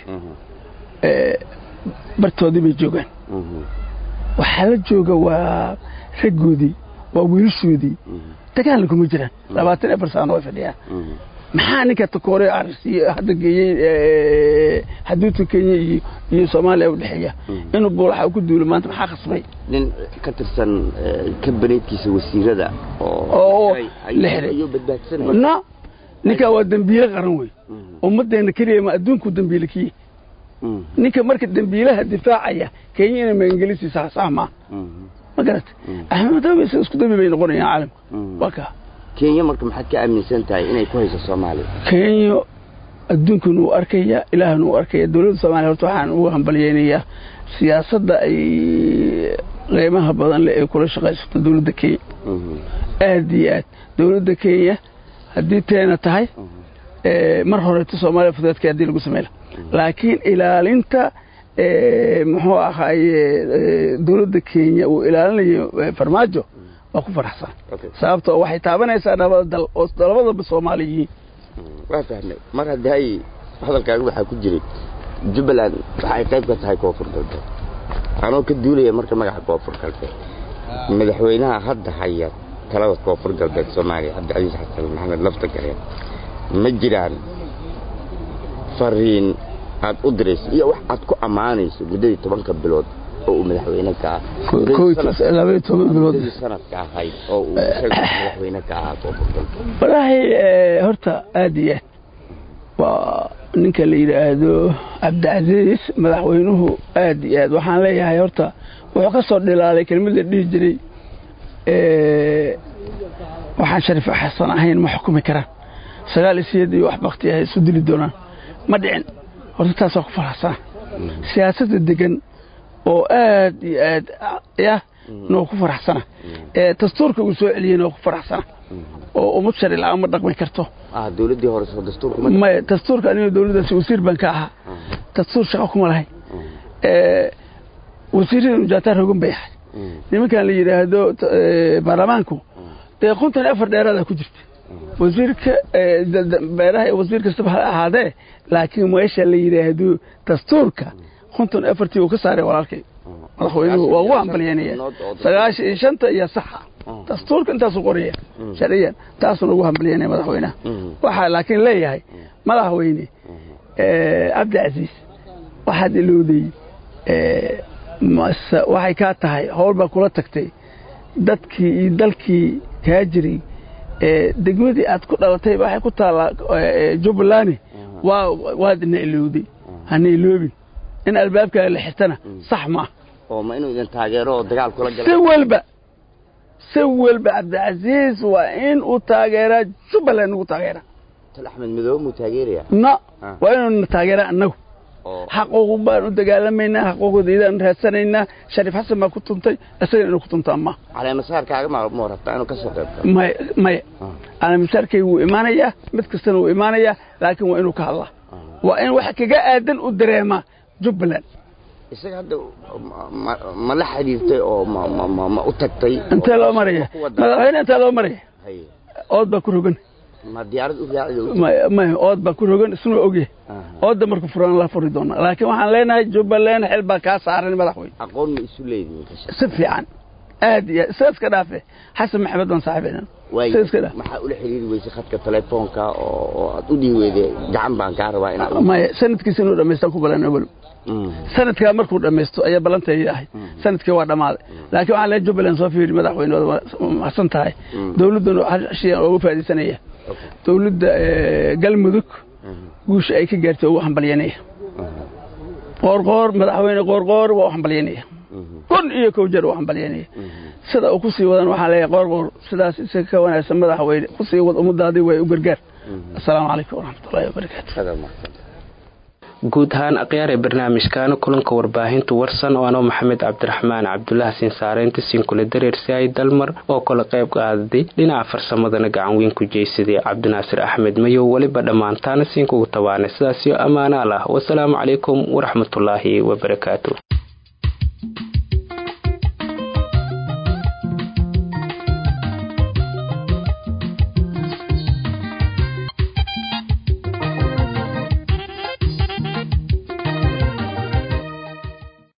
bartoodii bay joogan waxa la jooga waa ragoodii waa wiilshoodii dagaal kuma jiraan 24 sano way fadhiyaan maxaa ninka takoore arsiyo hadda geeyay xaduudka Kenya iyo Soomaaliya u dhaxeeya inuu buulaha ku duulo maanta maxaa qasbay nin ka tirsan kabineetkiisa wasiirada oo iyo badbaadsanay no ninka waa dambiile qaran wey ummadeena kaliya ma adduunku dambiilkii ninka marka dambiilaha difaacaya Kenya ma Ingiriisi saxma ma garat Ahmed Dawe isku dambiilay noqonayaan caalamka waka Kenya marka maxaad ka aaminsan tahay inay ku hayso Soomaaliya Kenya adduunku uu arkaya ilaahna uu arkaya dawladda Soomaaliya horta waxaan ugu hambalyeynaya siyaasadda ay qiimaha badan leh ee kula shaqeyso dawladda Kenya aad iyo aad dawladda Kenya haddii teena tahay mar hore Soomaaliya fudeedka hadii lagu sameeyo laakiin ilaalinta muxuu ahaay dawladda Kenya uu ilaalinayo farmaajo waa ku faraxsan sababtoo waxay taabanaysaa nabad dal oo labada Soomaaliyiin waa fahmay mar haday hadalkaagu waxa ku jiray Jubbaland waxay qayb ka tahay koonfur galbeed anoo ka duulaya marka magaca koonfur galbeed madaxweynaha hadda haya talada koonfur galbeed Soomaaliya Cabdi Xasan Maxamed lafta gareen ma jiraan fariin aad u dirayso iyo wax aad ku amaanayso muddo 10 bilood oo madaxweyne ka sanadka ahayd oo madaxweyne ka walahi horta aadiye waa ninka la yiraahdo Cabdi madaxweynuhu aad iyo aad waxaan leeyahay horta wuxuu ka soo dhilaalay kelmadda dhigi jiray waxaan Sharif Xasan ahayn ma xukumi karaan sagaal isiyad iyo wax waqti ah isu dili doonaan ma dhicin horta taas oo ku faraxsan siyaasadda degan oo aad iyo aad ya noo ku faraxsana dastuurka uu soo celiyay noo ku faraxsana oo umad sharci la ama dhaqmi karto dawladii hore soo dastuurka ma dastuurka aniga dawladda wasiir baan ka ahaa dastuur shaqo kuma lahayn wasiirada jaatar hogan bay ahay nimankan la yiraahdo baarlamaanku qontan afar dheeraad ku jirta wasiirka beeraha wasiir kasta waxa ahaadee laakiin meesha la yiraahdo dastuurka qontan afartii uu ka saaray walaalkay madaxweynuhu waa ugu hambalyeynaya 95 iyo saxa dastuurka intaas u qoraya sharciyan taas ugu hambalyeynaya madaxweynaha waxa laakiin leeyahay madaxweyne Cabdi waxa dilooday waxay ka tahay hawl ba kula tagtay dadkii iyo dalkii kaajiri degmadii aad ku dhalatay waxay ku taala Jubbaland waa dinilooday hanay loobin in albaabka la xirtana sax ma oo ma inuu idin taageero dagaal kula galay si walba Cabdi waa in uu taageero Jubbaland uu taageero Axmed Madoobe mu taageeraya waa inuu taageero annagu حقوق بان دغالمينا حقوقديدان raadsanayna Sharif Xasan ma ku tuntay asagana inuu ku tunta ma على مسارkaaga ma rabtaa inuu ka soo qayb may ana masarkay uu iimaanaya mid kasta uu iimaanaya laakiin waa inuu ka hadla waa in wax kaga aadan u dareema Jubbaland isaga hadda ma la xiriirtay oo ma u tagtay inta loo maraya madaxweynaha inta loo maraya ood ba ku rogan ma diyaarad u raacdo ma ood ba ku rogan isna ogay ood marka furan la furi doona laakiin waxaan leenahay Jubbaland xil ba ka saaran madaxweyne aqoon ma isu leeyahay si fiican aad iyo saadka dhaafe Xasan Maxamed aan saaxiibana saadka maxaa u la xiriiri weysay khadka telefoonka oo aad u dhiiweeday gacan baan ka rabaa in ma sanadkiisa inuu dhameesto ku balan awal sanadka markuu dhameesto ayaa balantay yahay sanadkii waa dhamaaday laakiin waxa la Jubbaland soo fiiri madaxweyne waxsan tahay dawladdu shay ugu faa'iideysanaya dawladda galmudug guush ay ka gaartay oo hambalyeynaya qorqor madaxweyne qorqor waa hambalyeynaya kun iyo koow jeer waa hambalyeynaya sida uu ku sii wadan waxa leeyahay qorqor sidaas isaga ka wanaagsan madaxweyne ku sii wad umadaadii way u gargaar assalaamu calaykum waraxmatullaahi wabarakaatuh guud ahaan aqyaar ee barnaamijkan kulanka warbaahinta warsan oo ano Maxamed Cabdiraxmaan Cabdullaah siin saareynta siin kula dareersay ay dalmar oo kala qayb qaaday dhinaca farsamadana gacan weyn ku jeeysaday Cabdinaasir Axmed Mayo waliba dhamaantaana siin kugu tabaanay sidaas iyo amaana Allah wassalaamu calaykum waraxmatullaahi wabarakaatuh